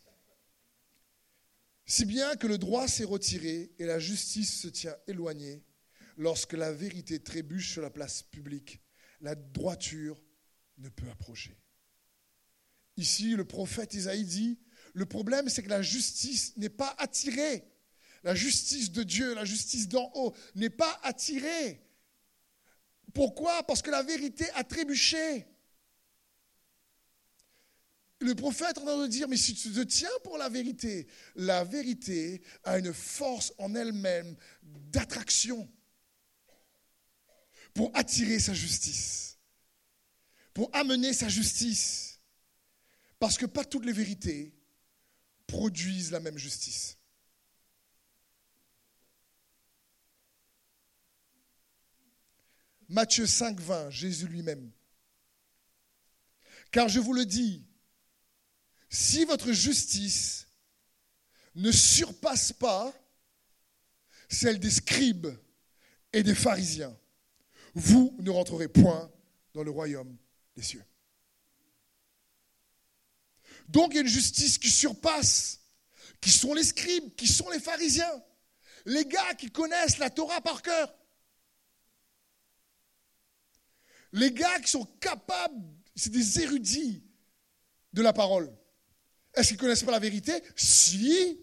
Si bien que le droit s'est retiré et la justice se tient éloignée, lorsque la vérité trébuche sur la place publique, la droiture ne peut approcher. Ici, le prophète Isaïe dit, le problème c'est que la justice n'est pas attirée. La justice de Dieu, la justice d'en haut n'est pas attirée. Pourquoi? Parce que la vérité a trébuché. Le prophète est en train de dire, mais si tu te tiens pour la vérité, la vérité a une force en elle-même d'attraction pour attirer sa justice, pour amener sa justice. Parce que pas toutes les vérités produisent la même justice. Matthieu cinq, vingt, Jésus lui-même. Car je vous le dis, si votre justice ne surpasse pas celle des scribes et des pharisiens, vous ne rentrerez point dans le royaume des cieux. Donc il y a une justice qui surpasse, qui sont les scribes, qui sont les pharisiens, les gars qui connaissent la Torah par cœur. Les gars qui sont capables, c'est des érudits de la parole. Est-ce qu'ils ne connaissent pas la vérité? Si.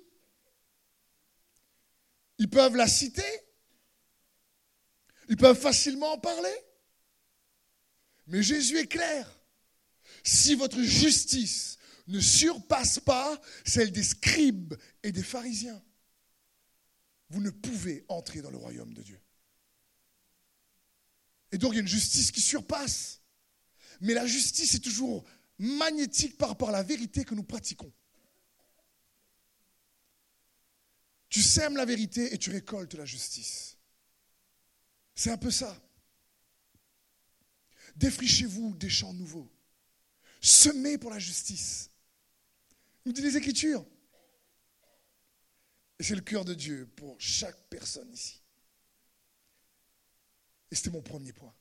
Ils peuvent la citer. Ils peuvent facilement en parler. Mais Jésus est clair. Si votre justice ne surpasse pas celle des scribes et des pharisiens, vous ne pouvez entrer dans le royaume de Dieu. Et donc il y a une justice qui surpasse. Mais la justice est toujours magnétique par rapport à la vérité que nous pratiquons. Tu sèmes la vérité et tu récoltes la justice. C'est un peu ça. Défrichez-vous des champs nouveaux. semez pour la justice. Nous dit les Écritures. Et c'est le cœur de Dieu pour chaque personne ici. Et c'était mon premier point.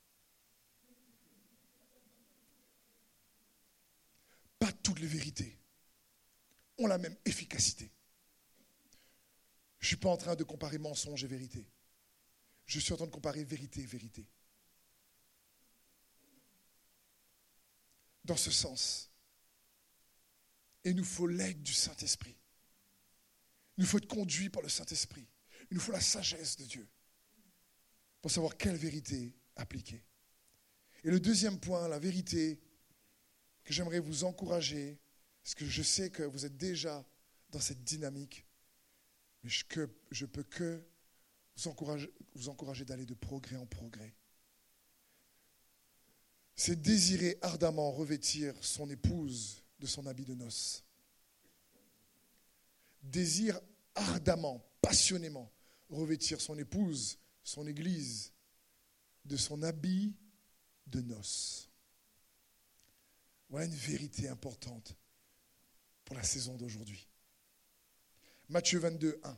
Pas toutes les vérités ont la même efficacité. Je ne suis pas en train de comparer mensonge et vérité. Je suis en train de comparer vérité et vérité. Dans ce sens, il nous faut l'aide du Saint-Esprit. Il nous faut être conduit par le Saint-Esprit. Il nous faut la sagesse de Dieu pour savoir quelle vérité appliquer. Et le deuxième point, la vérité que j'aimerais vous encourager, parce que je sais que vous êtes déjà dans cette dynamique, mais je ne peux que vous encourager, vous encourager d'aller de progrès en progrès. C'est désirer ardemment revêtir son épouse de son habit de noces. Désire ardemment, passionnément revêtir son épouse, son église, de son habit de noces. Voilà une vérité importante pour la saison d'aujourd'hui. Matthieu vingt-deux, un.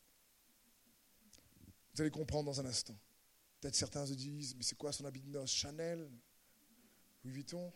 Vous allez comprendre dans un instant. Peut-être certains se disent, mais c'est quoi son habit de noces? Chanel? Louis Vuitton?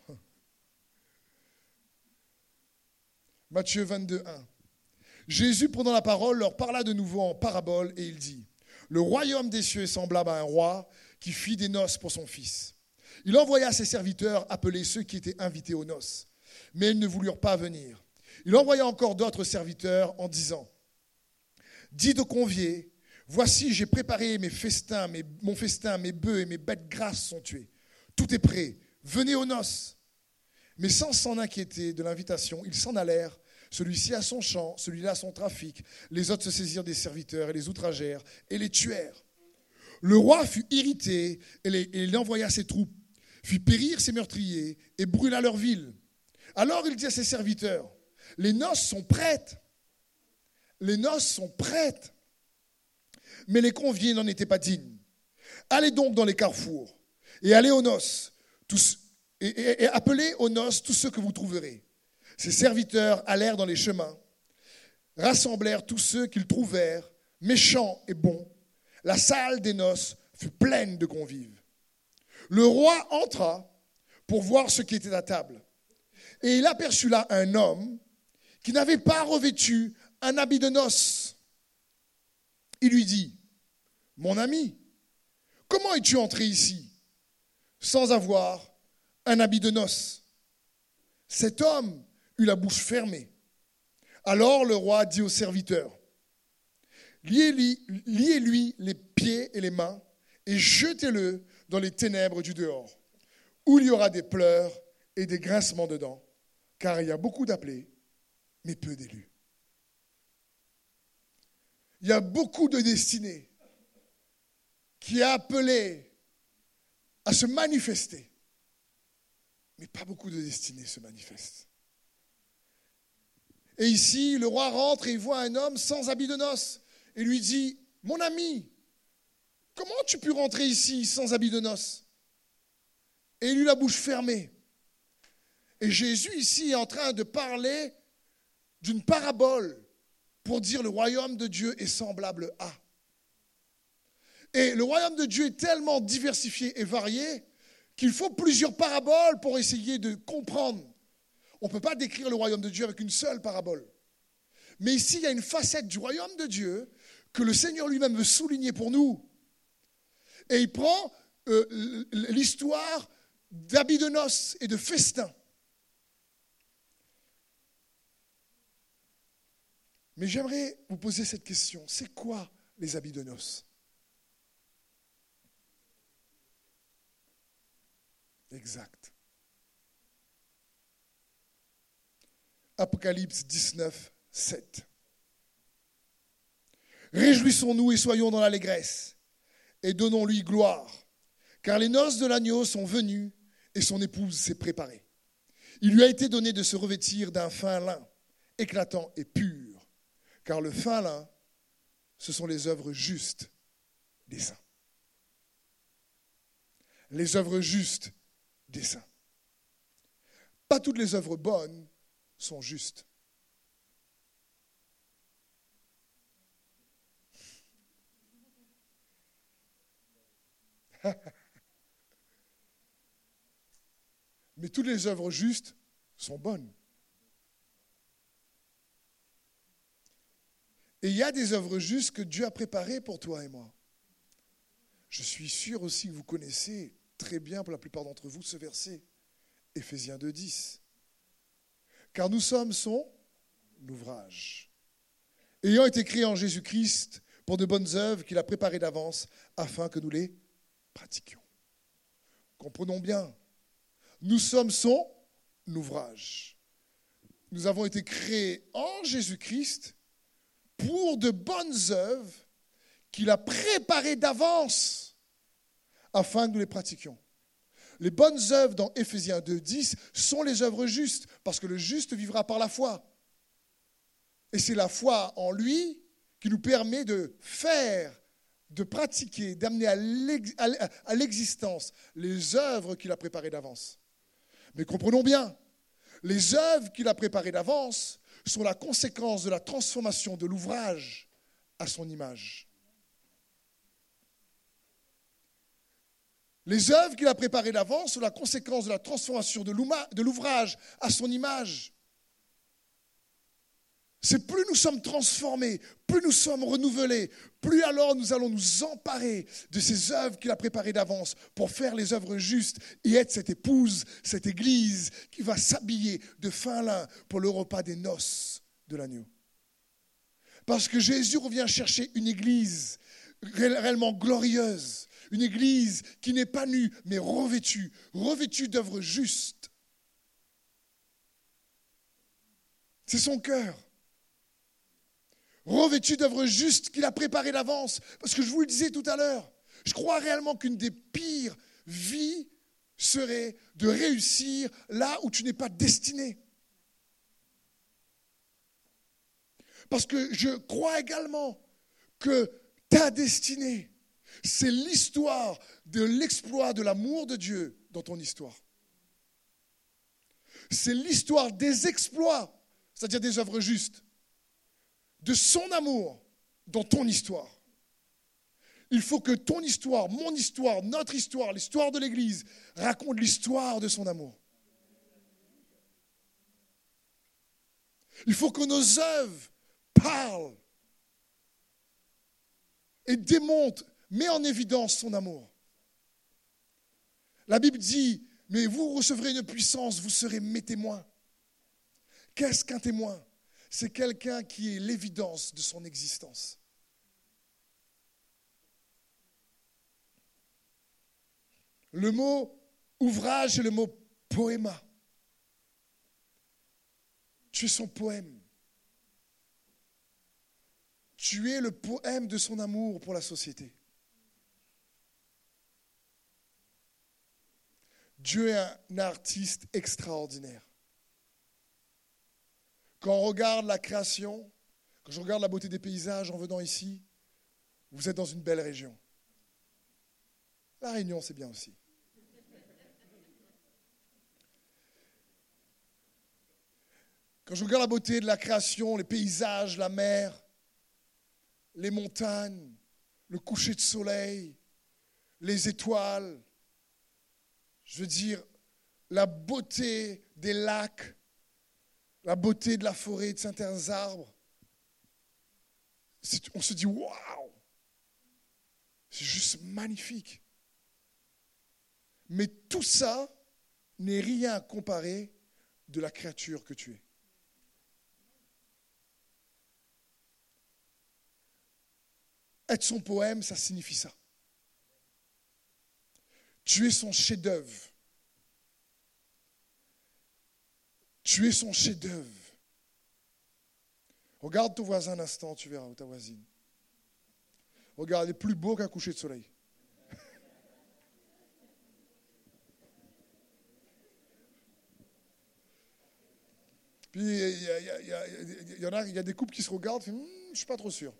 Matthieu vingt-deux, un. Jésus, prenant la parole, leur parla de nouveau en parabole et il dit, le royaume des cieux est semblable à un roi qui fit des noces pour son fils. Il envoya ses serviteurs appeler ceux qui étaient invités aux noces, mais ils ne voulurent pas venir. Il envoya encore d'autres serviteurs en disant, dites aux conviés, voici j'ai préparé mes festins, mes, mon festin, mes bœufs et mes bêtes grasses sont tués. Tout est prêt, venez aux noces. Mais sans s'en inquiéter de l'invitation, ils s'en allèrent, celui-ci à son champ, celui-là à son trafic. Les autres se saisirent des serviteurs et les outragèrent et les tuèrent. Le roi fut irrité et, les, et il envoya ses troupes, fit périr ses meurtriers et brûla leur ville. Alors il dit à ses serviteurs, les noces sont prêtes, les noces sont prêtes, mais les conviés n'en étaient pas dignes. Allez donc dans les carrefours et allez aux noces, tous, et, et, et appelez aux noces tous ceux que vous trouverez. Ses serviteurs allèrent dans les chemins, rassemblèrent tous ceux qu'ils trouvèrent, méchants et bons. La salle des noces fut pleine de convives. Le roi entra pour voir ce qui était à table. Et il aperçut là un homme qui n'avait pas revêtu un habit de noces. Il lui dit, « Mon ami, comment es-tu entré ici sans avoir un habit de noces ?» Cet homme eut la bouche fermée. Alors le roi dit aux serviteurs, « Liez-lui les pieds et les mains et jetez-le dans les ténèbres du dehors, où il y aura des pleurs et des grincements de dents, car il y a beaucoup d'appelés, mais peu d'élus. » Il y a beaucoup de destinés qui est appelé à se manifester, mais pas beaucoup de destinées se manifestent. Et ici, le roi rentre et il voit un homme sans habit de noces et lui dit, « Mon ami, comment tu pu rentrer ici sans habit de noces ?» Et il eut la bouche fermée. Et Jésus ici est en train de parler d'une parabole pour dire le royaume de Dieu est semblable à. Et le royaume de Dieu est tellement diversifié et varié qu'il faut plusieurs paraboles pour essayer de comprendre. On ne peut pas décrire le royaume de Dieu avec une seule parabole. Mais ici, il y a une facette du royaume de Dieu que le Seigneur lui-même veut souligner pour nous. Et il prend euh, l'histoire d'habits de noces et de festins. Mais j'aimerais vous poser cette question. C'est quoi les habits de noces? Exact. Apocalypse dix-neuf, sept. Réjouissons-nous et soyons dans l'allégresse et donnons-lui gloire, car les noces de l'agneau sont venues et son épouse s'est préparée. Il lui a été donné de se revêtir d'un fin lin, éclatant et pur, car le fin lin, ce sont les œuvres justes des saints. Les œuvres justes des saints. pas toutes les œuvres bonnes sont justes. Mais toutes les œuvres justes sont bonnes. Et il y a des œuvres justes que Dieu a préparées pour toi et moi. Je suis sûr aussi que vous connaissez très bien, pour la plupart d'entre vous, ce verset, Éphésiens deux dix. Car nous sommes son ouvrage, ayant été créés en Jésus-Christ pour de bonnes œuvres qu'il a préparées d'avance afin que nous les pratiquions. Comprenons bien, nous sommes son ouvrage. Nous avons été créés en Jésus-Christ pour de bonnes œuvres qu'il a préparées d'avance afin que nous les pratiquions. Les bonnes œuvres dans Éphésiens deux dix sont les œuvres justes, parce que le juste vivra par la foi. Et c'est la foi en lui qui nous permet de faire, de pratiquer, d'amener à l'existence les œuvres qu'il a préparées d'avance. Mais comprenons bien, les œuvres qu'il a préparées d'avance sont la conséquence de la transformation de l'ouvrage à son image. Les œuvres qu'il a préparées d'avance sont la conséquence de la transformation de l'ouvrage à son image. C'est plus nous sommes transformés, plus nous sommes renouvelés, plus alors nous allons nous emparer de ces œuvres qu'il a préparées d'avance pour faire les œuvres justes et être cette épouse, cette église qui va s'habiller de fin lin pour le repas des noces de l'agneau. Parce que Jésus revient chercher une église réellement glorieuse, une église qui n'est pas nue mais revêtue, revêtue d'œuvres justes. C'est son cœur. Revêtu d'œuvres justes qu'il a préparées d'avance. Parce que je vous le disais tout à l'heure, je crois réellement qu'une des pires vies serait de réussir là où tu n'es pas destiné. Parce que je crois également que ta destinée, c'est l'histoire de l'exploit de l'amour de Dieu dans ton histoire. C'est l'histoire des exploits, c'est-à-dire des œuvres justes, de son amour dans ton histoire. Il faut que ton histoire, mon histoire, notre histoire, l'histoire de l'Église raconte l'histoire de son amour. Il faut que nos œuvres parlent et démontrent, mettent en évidence son amour. La Bible dit, mais vous recevrez une puissance, vous serez mes témoins. Qu'est-ce qu'un témoin ? C'est quelqu'un qui est l'évidence de son existence. Le mot ouvrage est le mot poéma. Tu es son poème. Tu es le poème de son amour pour la société. Dieu est un artiste extraordinaire. Quand on regarde la création, quand je regarde la beauté des paysages en venant ici, vous êtes dans une belle région. La Réunion, c'est bien aussi. Quand je regarde la beauté de la création, les paysages, la mer, les montagnes, le coucher de soleil, les étoiles, je veux dire, la beauté des lacs, la beauté de la forêt, de certains arbres, on se dit waouh, c'est juste magnifique. Mais tout ça n'est rien comparé de la créature que tu es. Être son poème, ça signifie ça. Tu es son chef-d'œuvre. Tu es son chef-d'œuvre. Regarde ton voisin un instant, tu verras, ou ta voisine. Regarde, il est plus beau qu'un coucher de soleil. Puis il y, y, y, y en a, il y a des couples qui se regardent, hm, je ne suis pas trop sûr.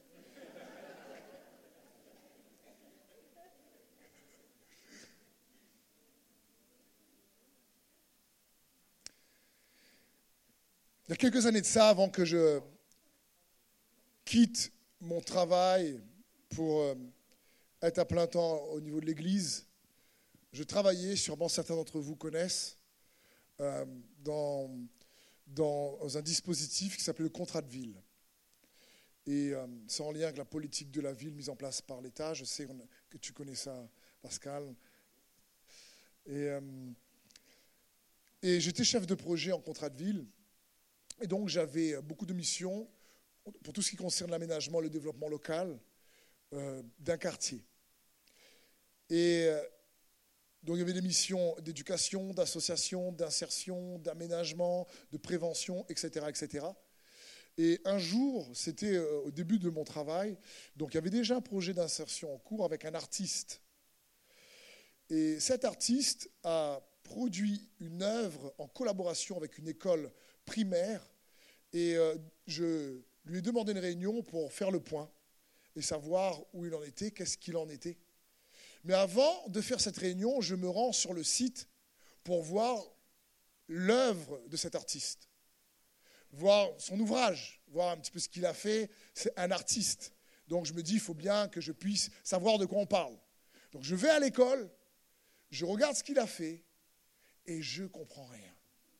y a quelques années de ça, avant que je quitte mon travail pour euh, être à plein temps au niveau de l'église, je travaillais, sûrement certains d'entre vous connaissent, euh, dans, dans un dispositif qui s'appelait le contrat de ville. Et euh, c'est en lien avec la politique de la ville mise en place par l'État. Je sais que tu connais ça, Pascal. Et, euh, et j'étais chef de projet en contrat de ville. Et donc j'avais beaucoup de missions pour tout ce qui concerne l'aménagement et le développement local euh, d'un quartier. Et euh, donc il y avait des missions d'éducation, d'association, d'insertion, d'aménagement, de prévention, et cetera, et cetera. Et un jour, c'était au début de mon travail, donc il y avait déjà un projet d'insertion en cours avec un artiste. Et cet artiste a produit une œuvre en collaboration avec une école primaire et euh, je lui ai demandé une réunion pour faire le point et savoir où il en était, qu'est-ce qu'il en était. Mais avant de faire cette réunion, je me rends sur le site pour voir l'œuvre de cet artiste. Voir son ouvrage, voir un petit peu ce qu'il a fait. C'est un artiste. Donc je me dis, il faut bien que je puisse savoir de quoi on parle. Donc je vais à l'école, je regarde ce qu'il a fait et je ne comprends rien.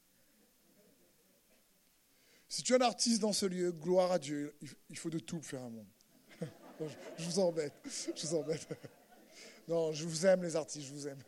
Si tu es un artiste dans ce lieu, gloire à Dieu, il faut de tout pour faire un monde. Je vous embête, je vous embête. Non, je vous aime les artistes, je vous aime.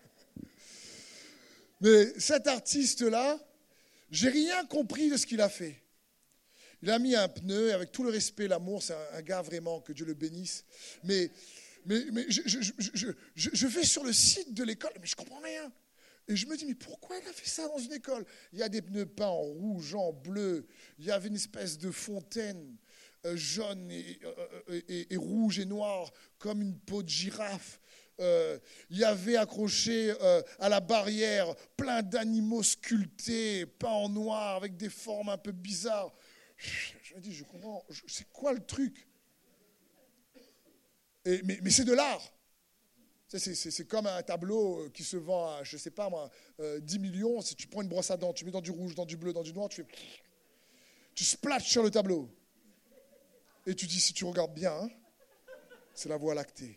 Mais cet artiste-là, j'ai rien compris de ce qu'il a fait. Il a mis un pneu, avec tout le respect, l'amour, c'est un, un gars vraiment, que Dieu le bénisse. Mais, mais, mais je, je, je, je, je vais sur le site de l'école, mais je ne comprends rien. Et je me dis, mais pourquoi il a fait ça dans une école? Il y a des pneus peints en rouge, en bleu, il y avait une espèce de fontaine euh, jaune et, euh, et, et rouge et noire, comme une peau de girafe. Euh, il y avait accroché euh, à la barrière plein d'animaux sculptés, peints en noir, avec des formes un peu bizarres. Je me dis, je comprends, c'est quoi le truc? Et, mais, mais c'est de l'art. C'est, c'est, c'est comme un tableau qui se vend à, je ne sais pas moi, euh, dix millions. Si tu prends une brosse à dents, tu mets dans du rouge, dans du bleu, dans du noir, tu fais... Tu splatches sur le tableau. Et tu dis, si tu regardes bien, hein, c'est la Voie lactée.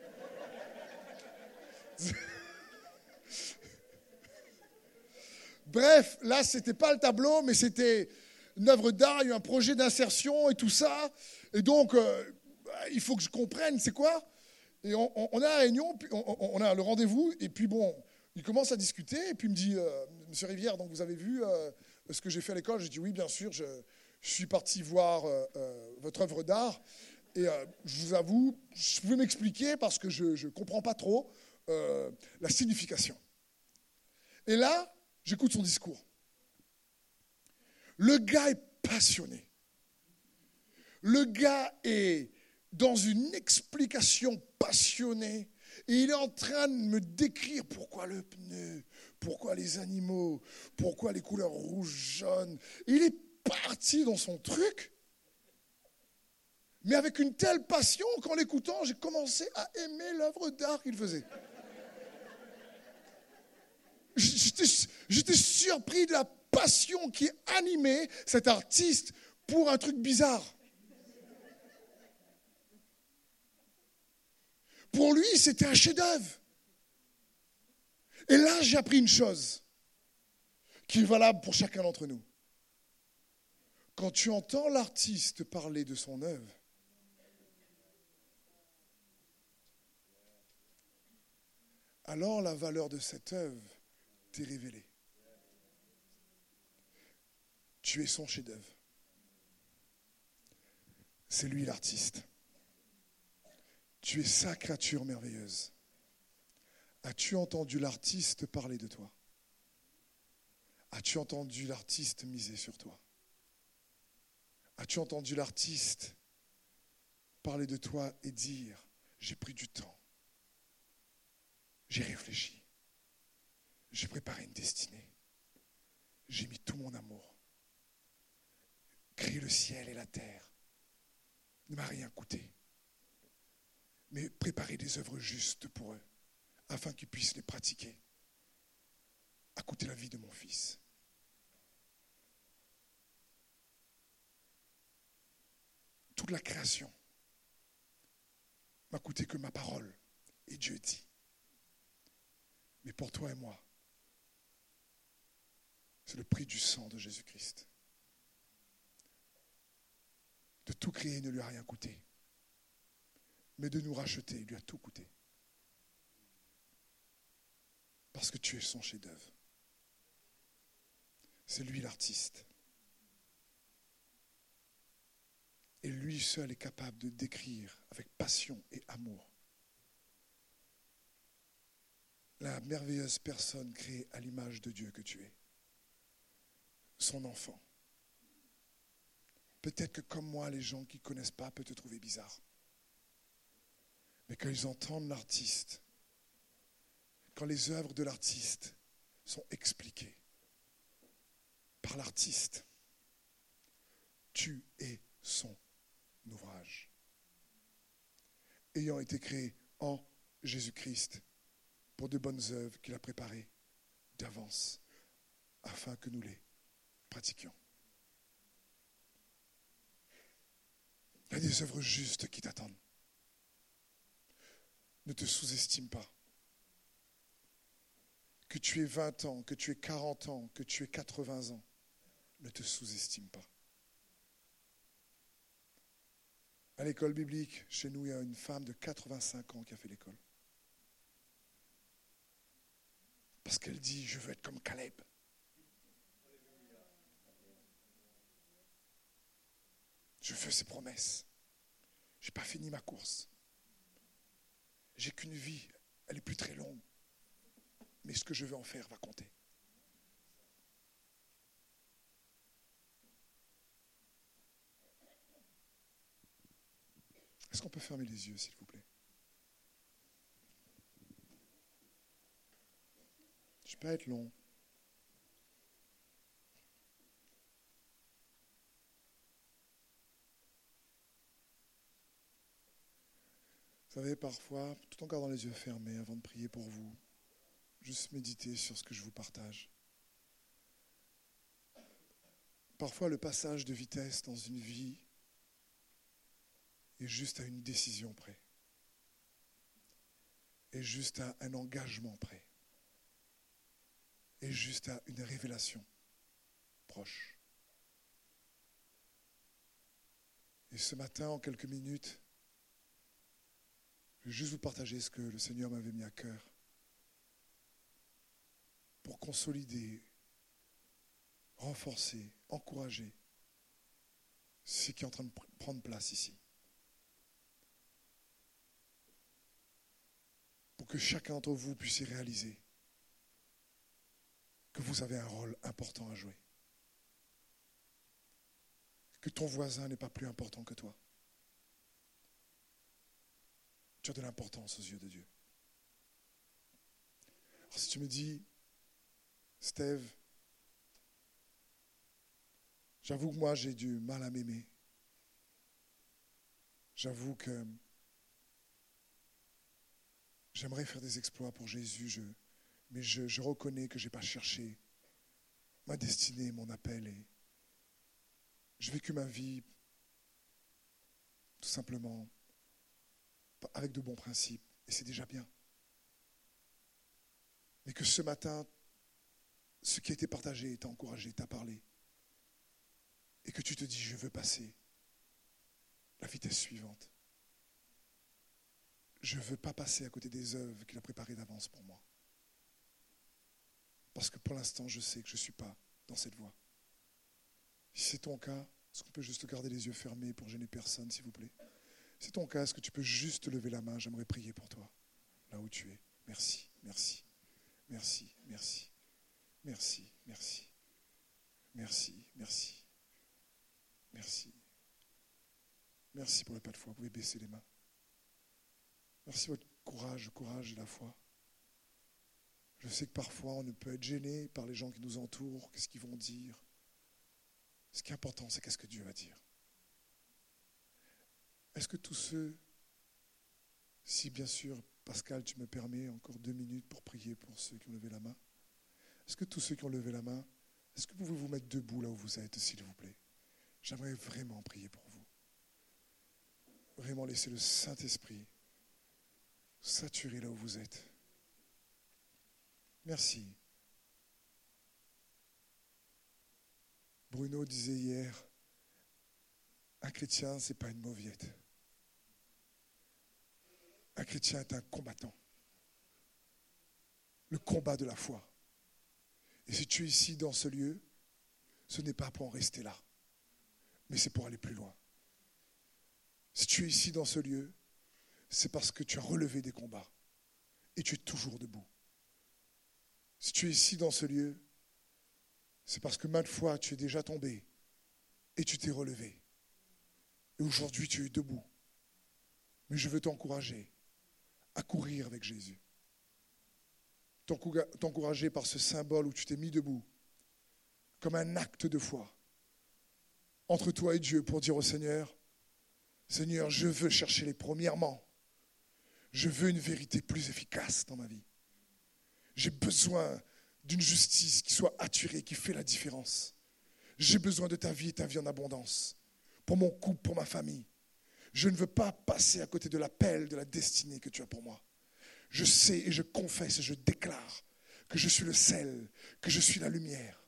Bref, là, ce n'était pas le tableau, mais c'était une œuvre d'art, il y a eu un projet d'insertion et tout ça. Et donc, euh, il faut que je comprenne, c'est quoi? Et on, on, on a la réunion, puis on, on a le rendez-vous, et puis bon, il commence à discuter, et puis il me dit, euh, Monsieur Rivière, donc vous avez vu euh, ce que j'ai fait à l'école? J'ai dit, oui, bien sûr, je, je suis parti voir euh, euh, votre œuvre d'art, et euh, je vous avoue, je pouvais m'expliquer parce que je ne comprends pas trop euh, la signification. Et là, j'écoute son discours. Le gars est passionné. Le gars est dans une explication passionnée. Et il est en train de me décrire pourquoi le pneu, pourquoi les animaux, pourquoi les couleurs rouge, jaune. Et il est parti dans son truc, mais avec une telle passion qu'en l'écoutant, j'ai commencé à aimer l'œuvre d'art qu'il faisait. J'étais, j'étais surpris de la passion qui animait cet artiste pour un truc bizarre. Pour lui, c'était un chef-d'œuvre. Et là, j'ai appris une chose qui est valable pour chacun d'entre nous. Quand tu entends l'artiste parler de son œuvre, alors la valeur de cette œuvre t'est révélée. Tu es son chef-d'œuvre. C'est lui l'artiste. Tu es sa créature merveilleuse. As-tu entendu l'artiste parler de toi? As-tu entendu l'artiste miser sur toi? As-tu entendu l'artiste parler de toi et dire, j'ai pris du temps, j'ai réfléchi, j'ai préparé une destinée, j'ai mis tout mon amour, créé le ciel et la terre, ne m'a rien coûté, mais préparer des œuvres justes pour eux, afin qu'ils puissent les pratiquer, à coûter la vie de mon fils. toute la création m'a coûté que ma parole. Et Dieu dit. Mais pour toi et moi, c'est le prix du sang de Jésus-Christ. De tout créer ne lui a rien coûté. Mais de nous racheter, il lui a tout coûté. Parce que tu es son chef-d'œuvre. C'est lui l'artiste. Et lui seul est capable de décrire avec passion et amour la merveilleuse personne créée à l'image de Dieu que tu es. Son enfant. Peut-être que comme moi, les gens qui ne connaissent pas peuvent te trouver bizarre. Mais quand ils entendent l'artiste, quand les œuvres de l'artiste sont expliquées par l'artiste, tu es son ouvrage. Ayant été créé en Jésus-Christ pour de bonnes œuvres qu'il a préparées d'avance afin que nous les pratiquions. Il y a des œuvres justes qui t'attendent. Ne te sous-estime pas. Que tu aies vingt ans, que tu aies quarante ans, que tu aies quatre-vingts ans, ne te sous-estime pas. À l'école biblique, chez nous, il y a une femme de quatre-vingt-cinq ans qui a fait l'école. Parce qu'elle dit, je veux être comme Caleb. Je veux ses promesses. Je n'ai pas fini ma course. J'ai qu'une vie, elle n'est plus très longue. Mais ce que je veux en faire va compter. Est-ce qu'on peut fermer les yeux, s'il vous plaît? Je ne vais pas être long. Vous savez, parfois, tout en gardant les yeux fermés avant de prier pour vous, juste méditer sur ce que je vous partage. Parfois, le passage de vitesse dans une vie est juste à une décision près. Est juste à un engagement près. Est juste à une révélation proche. Et ce matin, en quelques minutes, je vais juste vous partager ce que le Seigneur m'avait mis à cœur pour consolider, renforcer, encourager ce qui est en train de prendre place ici. Pour que chacun d'entre vous puisse y réaliser que vous avez un rôle important à jouer. Que ton voisin n'est pas plus important que toi. Tu as de l'importance aux yeux de Dieu. Alors si tu me dis, Steve, j'avoue que moi j'ai du mal à m'aimer. J'avoue que j'aimerais faire des exploits pour Jésus, je, mais je, je reconnais que je n'ai pas cherché ma destinée, mon appel. Et j'ai vécu ma vie tout simplement avec de bons principes, et c'est déjà bien. Mais que ce matin, ce qui a été partagé, t'a encouragé, t'a parlé, et que tu te dis, je veux passer la vitesse suivante. Je ne veux pas passer à côté des œuvres qu'il a préparées d'avance pour moi. Parce que pour l'instant, je sais que je ne suis pas dans cette voie. Si c'est ton cas, est-ce qu'on peut juste garder les yeux fermés pour gêner personne, s'il vous plaît? Si c'est ton cas, est-ce que tu peux juste lever la main? J'aimerais prier pour toi, là où tu es. Merci, merci, merci, merci, merci, merci, merci, merci, merci. Merci pour le pas de foi. Vous pouvez baisser les mains. Merci pour votre courage, le courage et la foi. Je sais que parfois on peut être gêné par les gens qui nous entourent, qu'est-ce qu'ils vont dire. Ce qui est important, c'est qu'est-ce que Dieu va dire. Est-ce que tous ceux, si bien sûr, Pascal, tu me permets encore deux minutes pour prier pour ceux qui ont levé la main. Est-ce que tous ceux qui ont levé la main, est-ce que vous pouvez vous mettre debout là où vous êtes, s'il vous plaît? J'aimerais vraiment prier pour vous. Vraiment laissez le Saint-Esprit saturer là où vous êtes. Merci. Bruno disait hier, un chrétien, ce n'est pas une mauviette. Un chrétien est un combattant. Le combat de la foi. Et si tu es ici dans ce lieu, ce n'est pas pour en rester là, mais c'est pour aller plus loin. Si tu es ici dans ce lieu, c'est parce que tu as relevé des combats et tu es toujours debout. Si tu es ici dans ce lieu, c'est parce que maintes fois tu es déjà tombé et tu t'es relevé. Et aujourd'hui tu es debout. Mais je veux t'encourager à courir avec Jésus. T'encourager par ce symbole où tu t'es mis debout, comme un acte de foi, entre toi et Dieu pour dire au Seigneur, Seigneur, je veux chercher les premièrement. Je veux une vérité plus efficace dans ma vie. J'ai besoin d'une justice qui soit attirée, qui fait la différence. J'ai besoin de ta vie et ta vie en abondance. Pour mon couple, pour ma famille. Je ne veux pas passer à côté de l'appel, de la destinée que tu as pour moi. Je sais et je confesse et je déclare que je suis le sel, que je suis la lumière.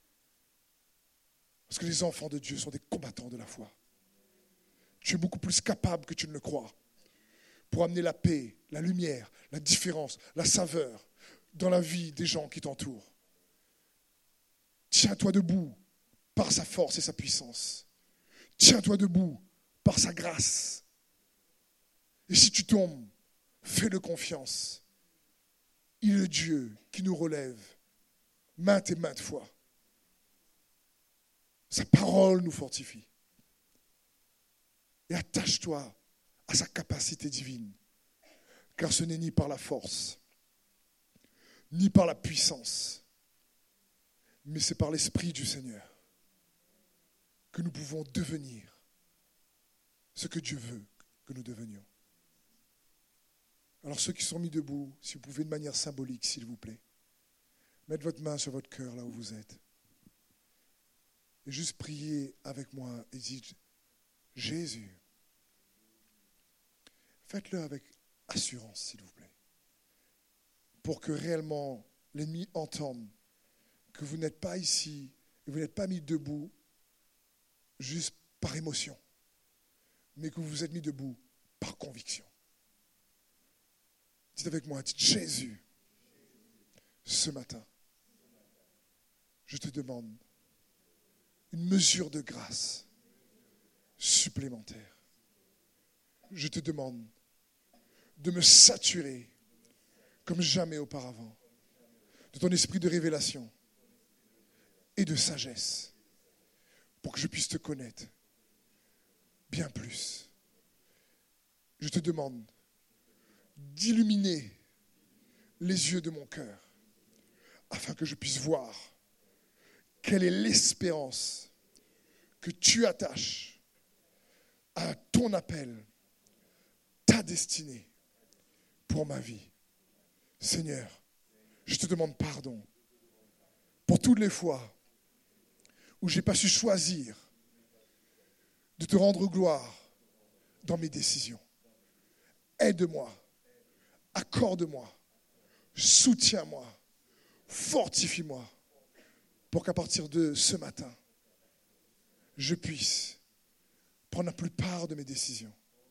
Parce que les enfants de Dieu sont des combattants de la foi. Tu es beaucoup plus capable que tu ne le crois pour amener la paix, la lumière, la différence, la saveur dans la vie des gens qui t'entourent. Tiens-toi debout par sa force et sa puissance. Tiens-toi debout par sa grâce. Et si tu tombes, fais-le confiance. Il est le Dieu qui nous relève maintes et maintes fois. Sa parole nous fortifie. Et attache-toi à sa capacité divine. Car ce n'est ni par la force, ni par la puissance, mais c'est par l'Esprit du Seigneur que nous pouvons devenir ce que Dieu veut que nous devenions. Alors ceux qui sont mis debout, si vous pouvez de manière symbolique, s'il vous plaît, mettre votre main sur votre cœur là où vous êtes. Et juste prier avec moi et dire, Jésus, faites-le avec assurance, s'il vous plaît, pour que réellement l'ennemi entende que vous n'êtes pas ici et vous n'êtes pas mis debout juste par émotion, mais que vous vous êtes mis debout par conviction. Dites avec moi, dites Jésus, ce matin, je te demande une mesure de grâce supplémentaire. Je te demande de me saturer comme jamais auparavant de ton esprit de révélation et de sagesse pour que je puisse te connaître bien plus. Je te demande d'illuminer les yeux de mon cœur afin que je puisse voir quelle est l'espérance que tu attaches à ton appel, ta destinée pour ma vie. Seigneur, je te demande pardon pour toutes les fois où je n'ai pas su choisir de te rendre gloire dans mes décisions. Aide-moi, accorde-moi, soutiens-moi, fortifie-moi pour qu'à partir de ce matin, je puisse prendre la plupart de mes décisions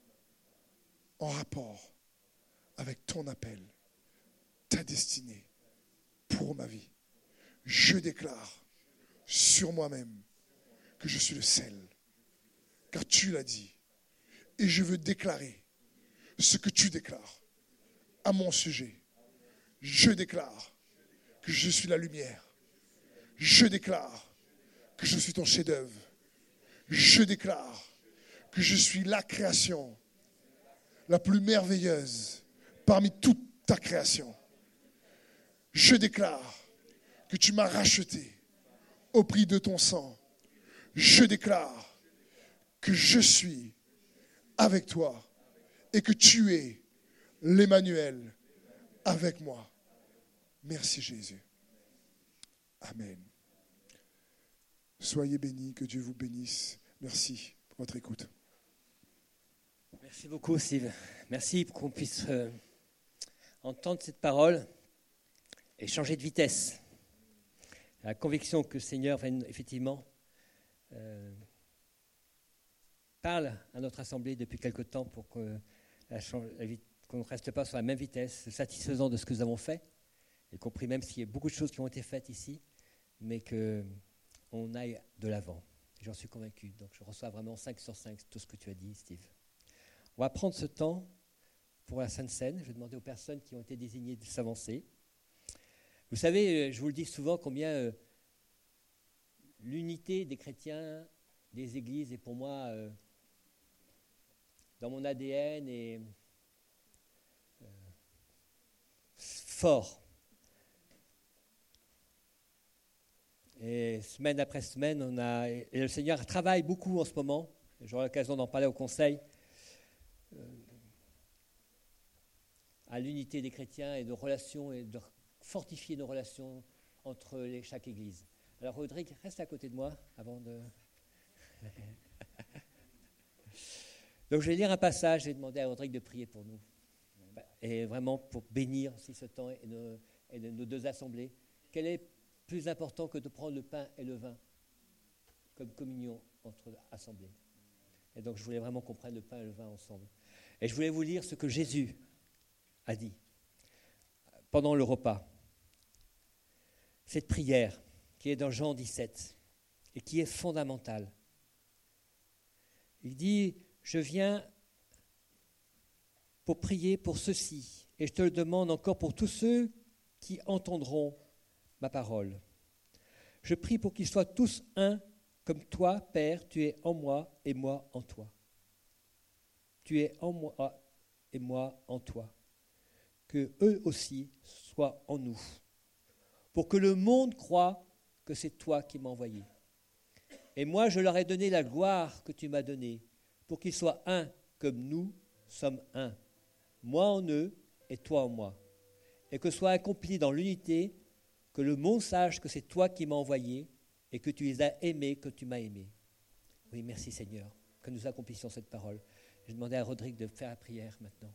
en rapport avec ton appel, ta destinée pour ma vie. Je déclare sur moi-même que je suis le sel, car tu l'as dit. Et je veux déclarer ce que tu déclares à mon sujet. Je déclare que je suis la lumière. Je déclare que je suis ton chef-d'œuvre. Je déclare que je suis la création la plus merveilleuse parmi toute ta création. Je déclare que tu m'as racheté au prix de ton sang. Je déclare que je suis avec toi et que tu es l'Emmanuel avec moi. Merci Jésus. Amen. Soyez bénis, que Dieu vous bénisse. Merci pour votre écoute. Merci beaucoup, Steve. Merci pour qu'on puisse euh, entendre cette parole et changer de vitesse. La conviction que le Seigneur, effectivement, euh, parle à notre assemblée depuis quelque temps pour que la, la, qu'on ne reste pas sur la même vitesse, satisfaisant de ce que nous avons fait, y compris même s'il y a beaucoup de choses qui ont été faites ici, mais qu'on aille de l'avant. J'en suis convaincu. Donc je reçois vraiment cinq sur cinq tout ce que tu as dit, Steve. On va prendre ce temps pour la Sainte Seine. Je vais demander aux personnes qui ont été désignées de s'avancer. Vous savez, je vous le dis souvent, combien euh, l'unité des chrétiens, des églises est pour moi euh, dans mon A D N et euh, fort. Et semaine après semaine, on a, et le Seigneur travaille beaucoup en ce moment. J'aurai l'occasion d'en parler au conseil. Euh, à l'unité des chrétiens et de relations et de fortifier nos relations entre les, chaque église. Alors Rodrigue, reste à côté de moi avant de... Donc je vais lire un passage et demander à Rodrigue de prier pour nous. Et vraiment pour bénir aussi ce temps et nos, et nos deux assemblées. Quel est plus important que de prendre le pain et le vin comme communion entre assemblées? Et donc je voulais vraiment qu'on prenne le pain et le vin ensemble. Et je voulais vous lire ce que Jésus a dit pendant le repas. Cette prière qui est dans Jean dix-sept et qui est fondamentale. Il dit, je viens pour prier pour ceux-ci et je te le demande encore pour tous ceux qui entendront ma parole. Je prie pour qu'ils soient tous un, comme toi, Père, tu es en moi et moi en toi. Tu es en moi et moi en toi. Que eux aussi soient en nous, pour que le monde croie que c'est toi qui m'as envoyé. Et moi, je leur ai donné la gloire que tu m'as donnée, pour qu'ils soient un, comme nous sommes un. Moi en eux et toi en moi. Et que soit accompli dans l'unité, que le monde sache que c'est toi qui m'as envoyé et que tu les as aimés, que tu m'as aimés. Oui, merci Seigneur, que nous accomplissions cette parole. Je vais demander à Rodrigue de faire la prière maintenant.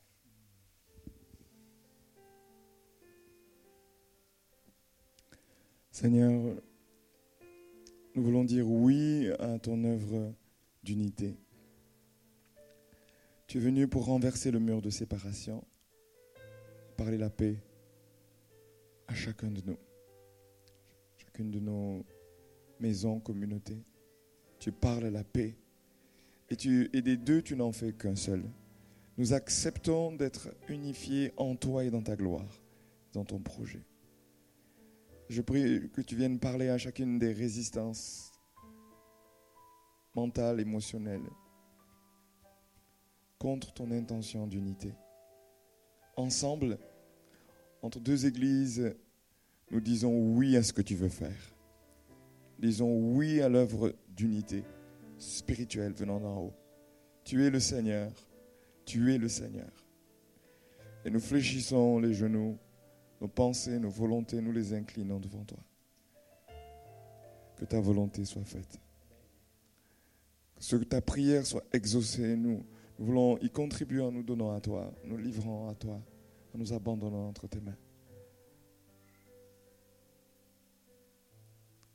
Seigneur, nous voulons dire oui à ton œuvre d'unité. Tu es venu pour renverser le mur de séparation, parler la paix à chacun de nous, chacune de nos maisons, communautés. Tu parles la paix et, tu, et des deux, tu n'en fais qu'un seul. Nous acceptons d'être unifiés en toi et dans ta gloire, dans ton projet. Je prie que tu viennes parler à chacune des résistances mentales, émotionnelles, contre ton intention d'unité. Ensemble, entre deux églises, nous disons oui à ce que tu veux faire. Disons oui à l'œuvre d'unité spirituelle venant d'en haut. Tu es le Seigneur, tu es le Seigneur. Et nous fléchissons les genoux, nos pensées, nos volontés, nous les inclinons devant toi. Que ta volonté soit faite. Que ta prière soit exaucée. Nous, nous voulons y contribuer en nous donnant à toi, nous livrant à toi, en nous abandonnant entre tes mains.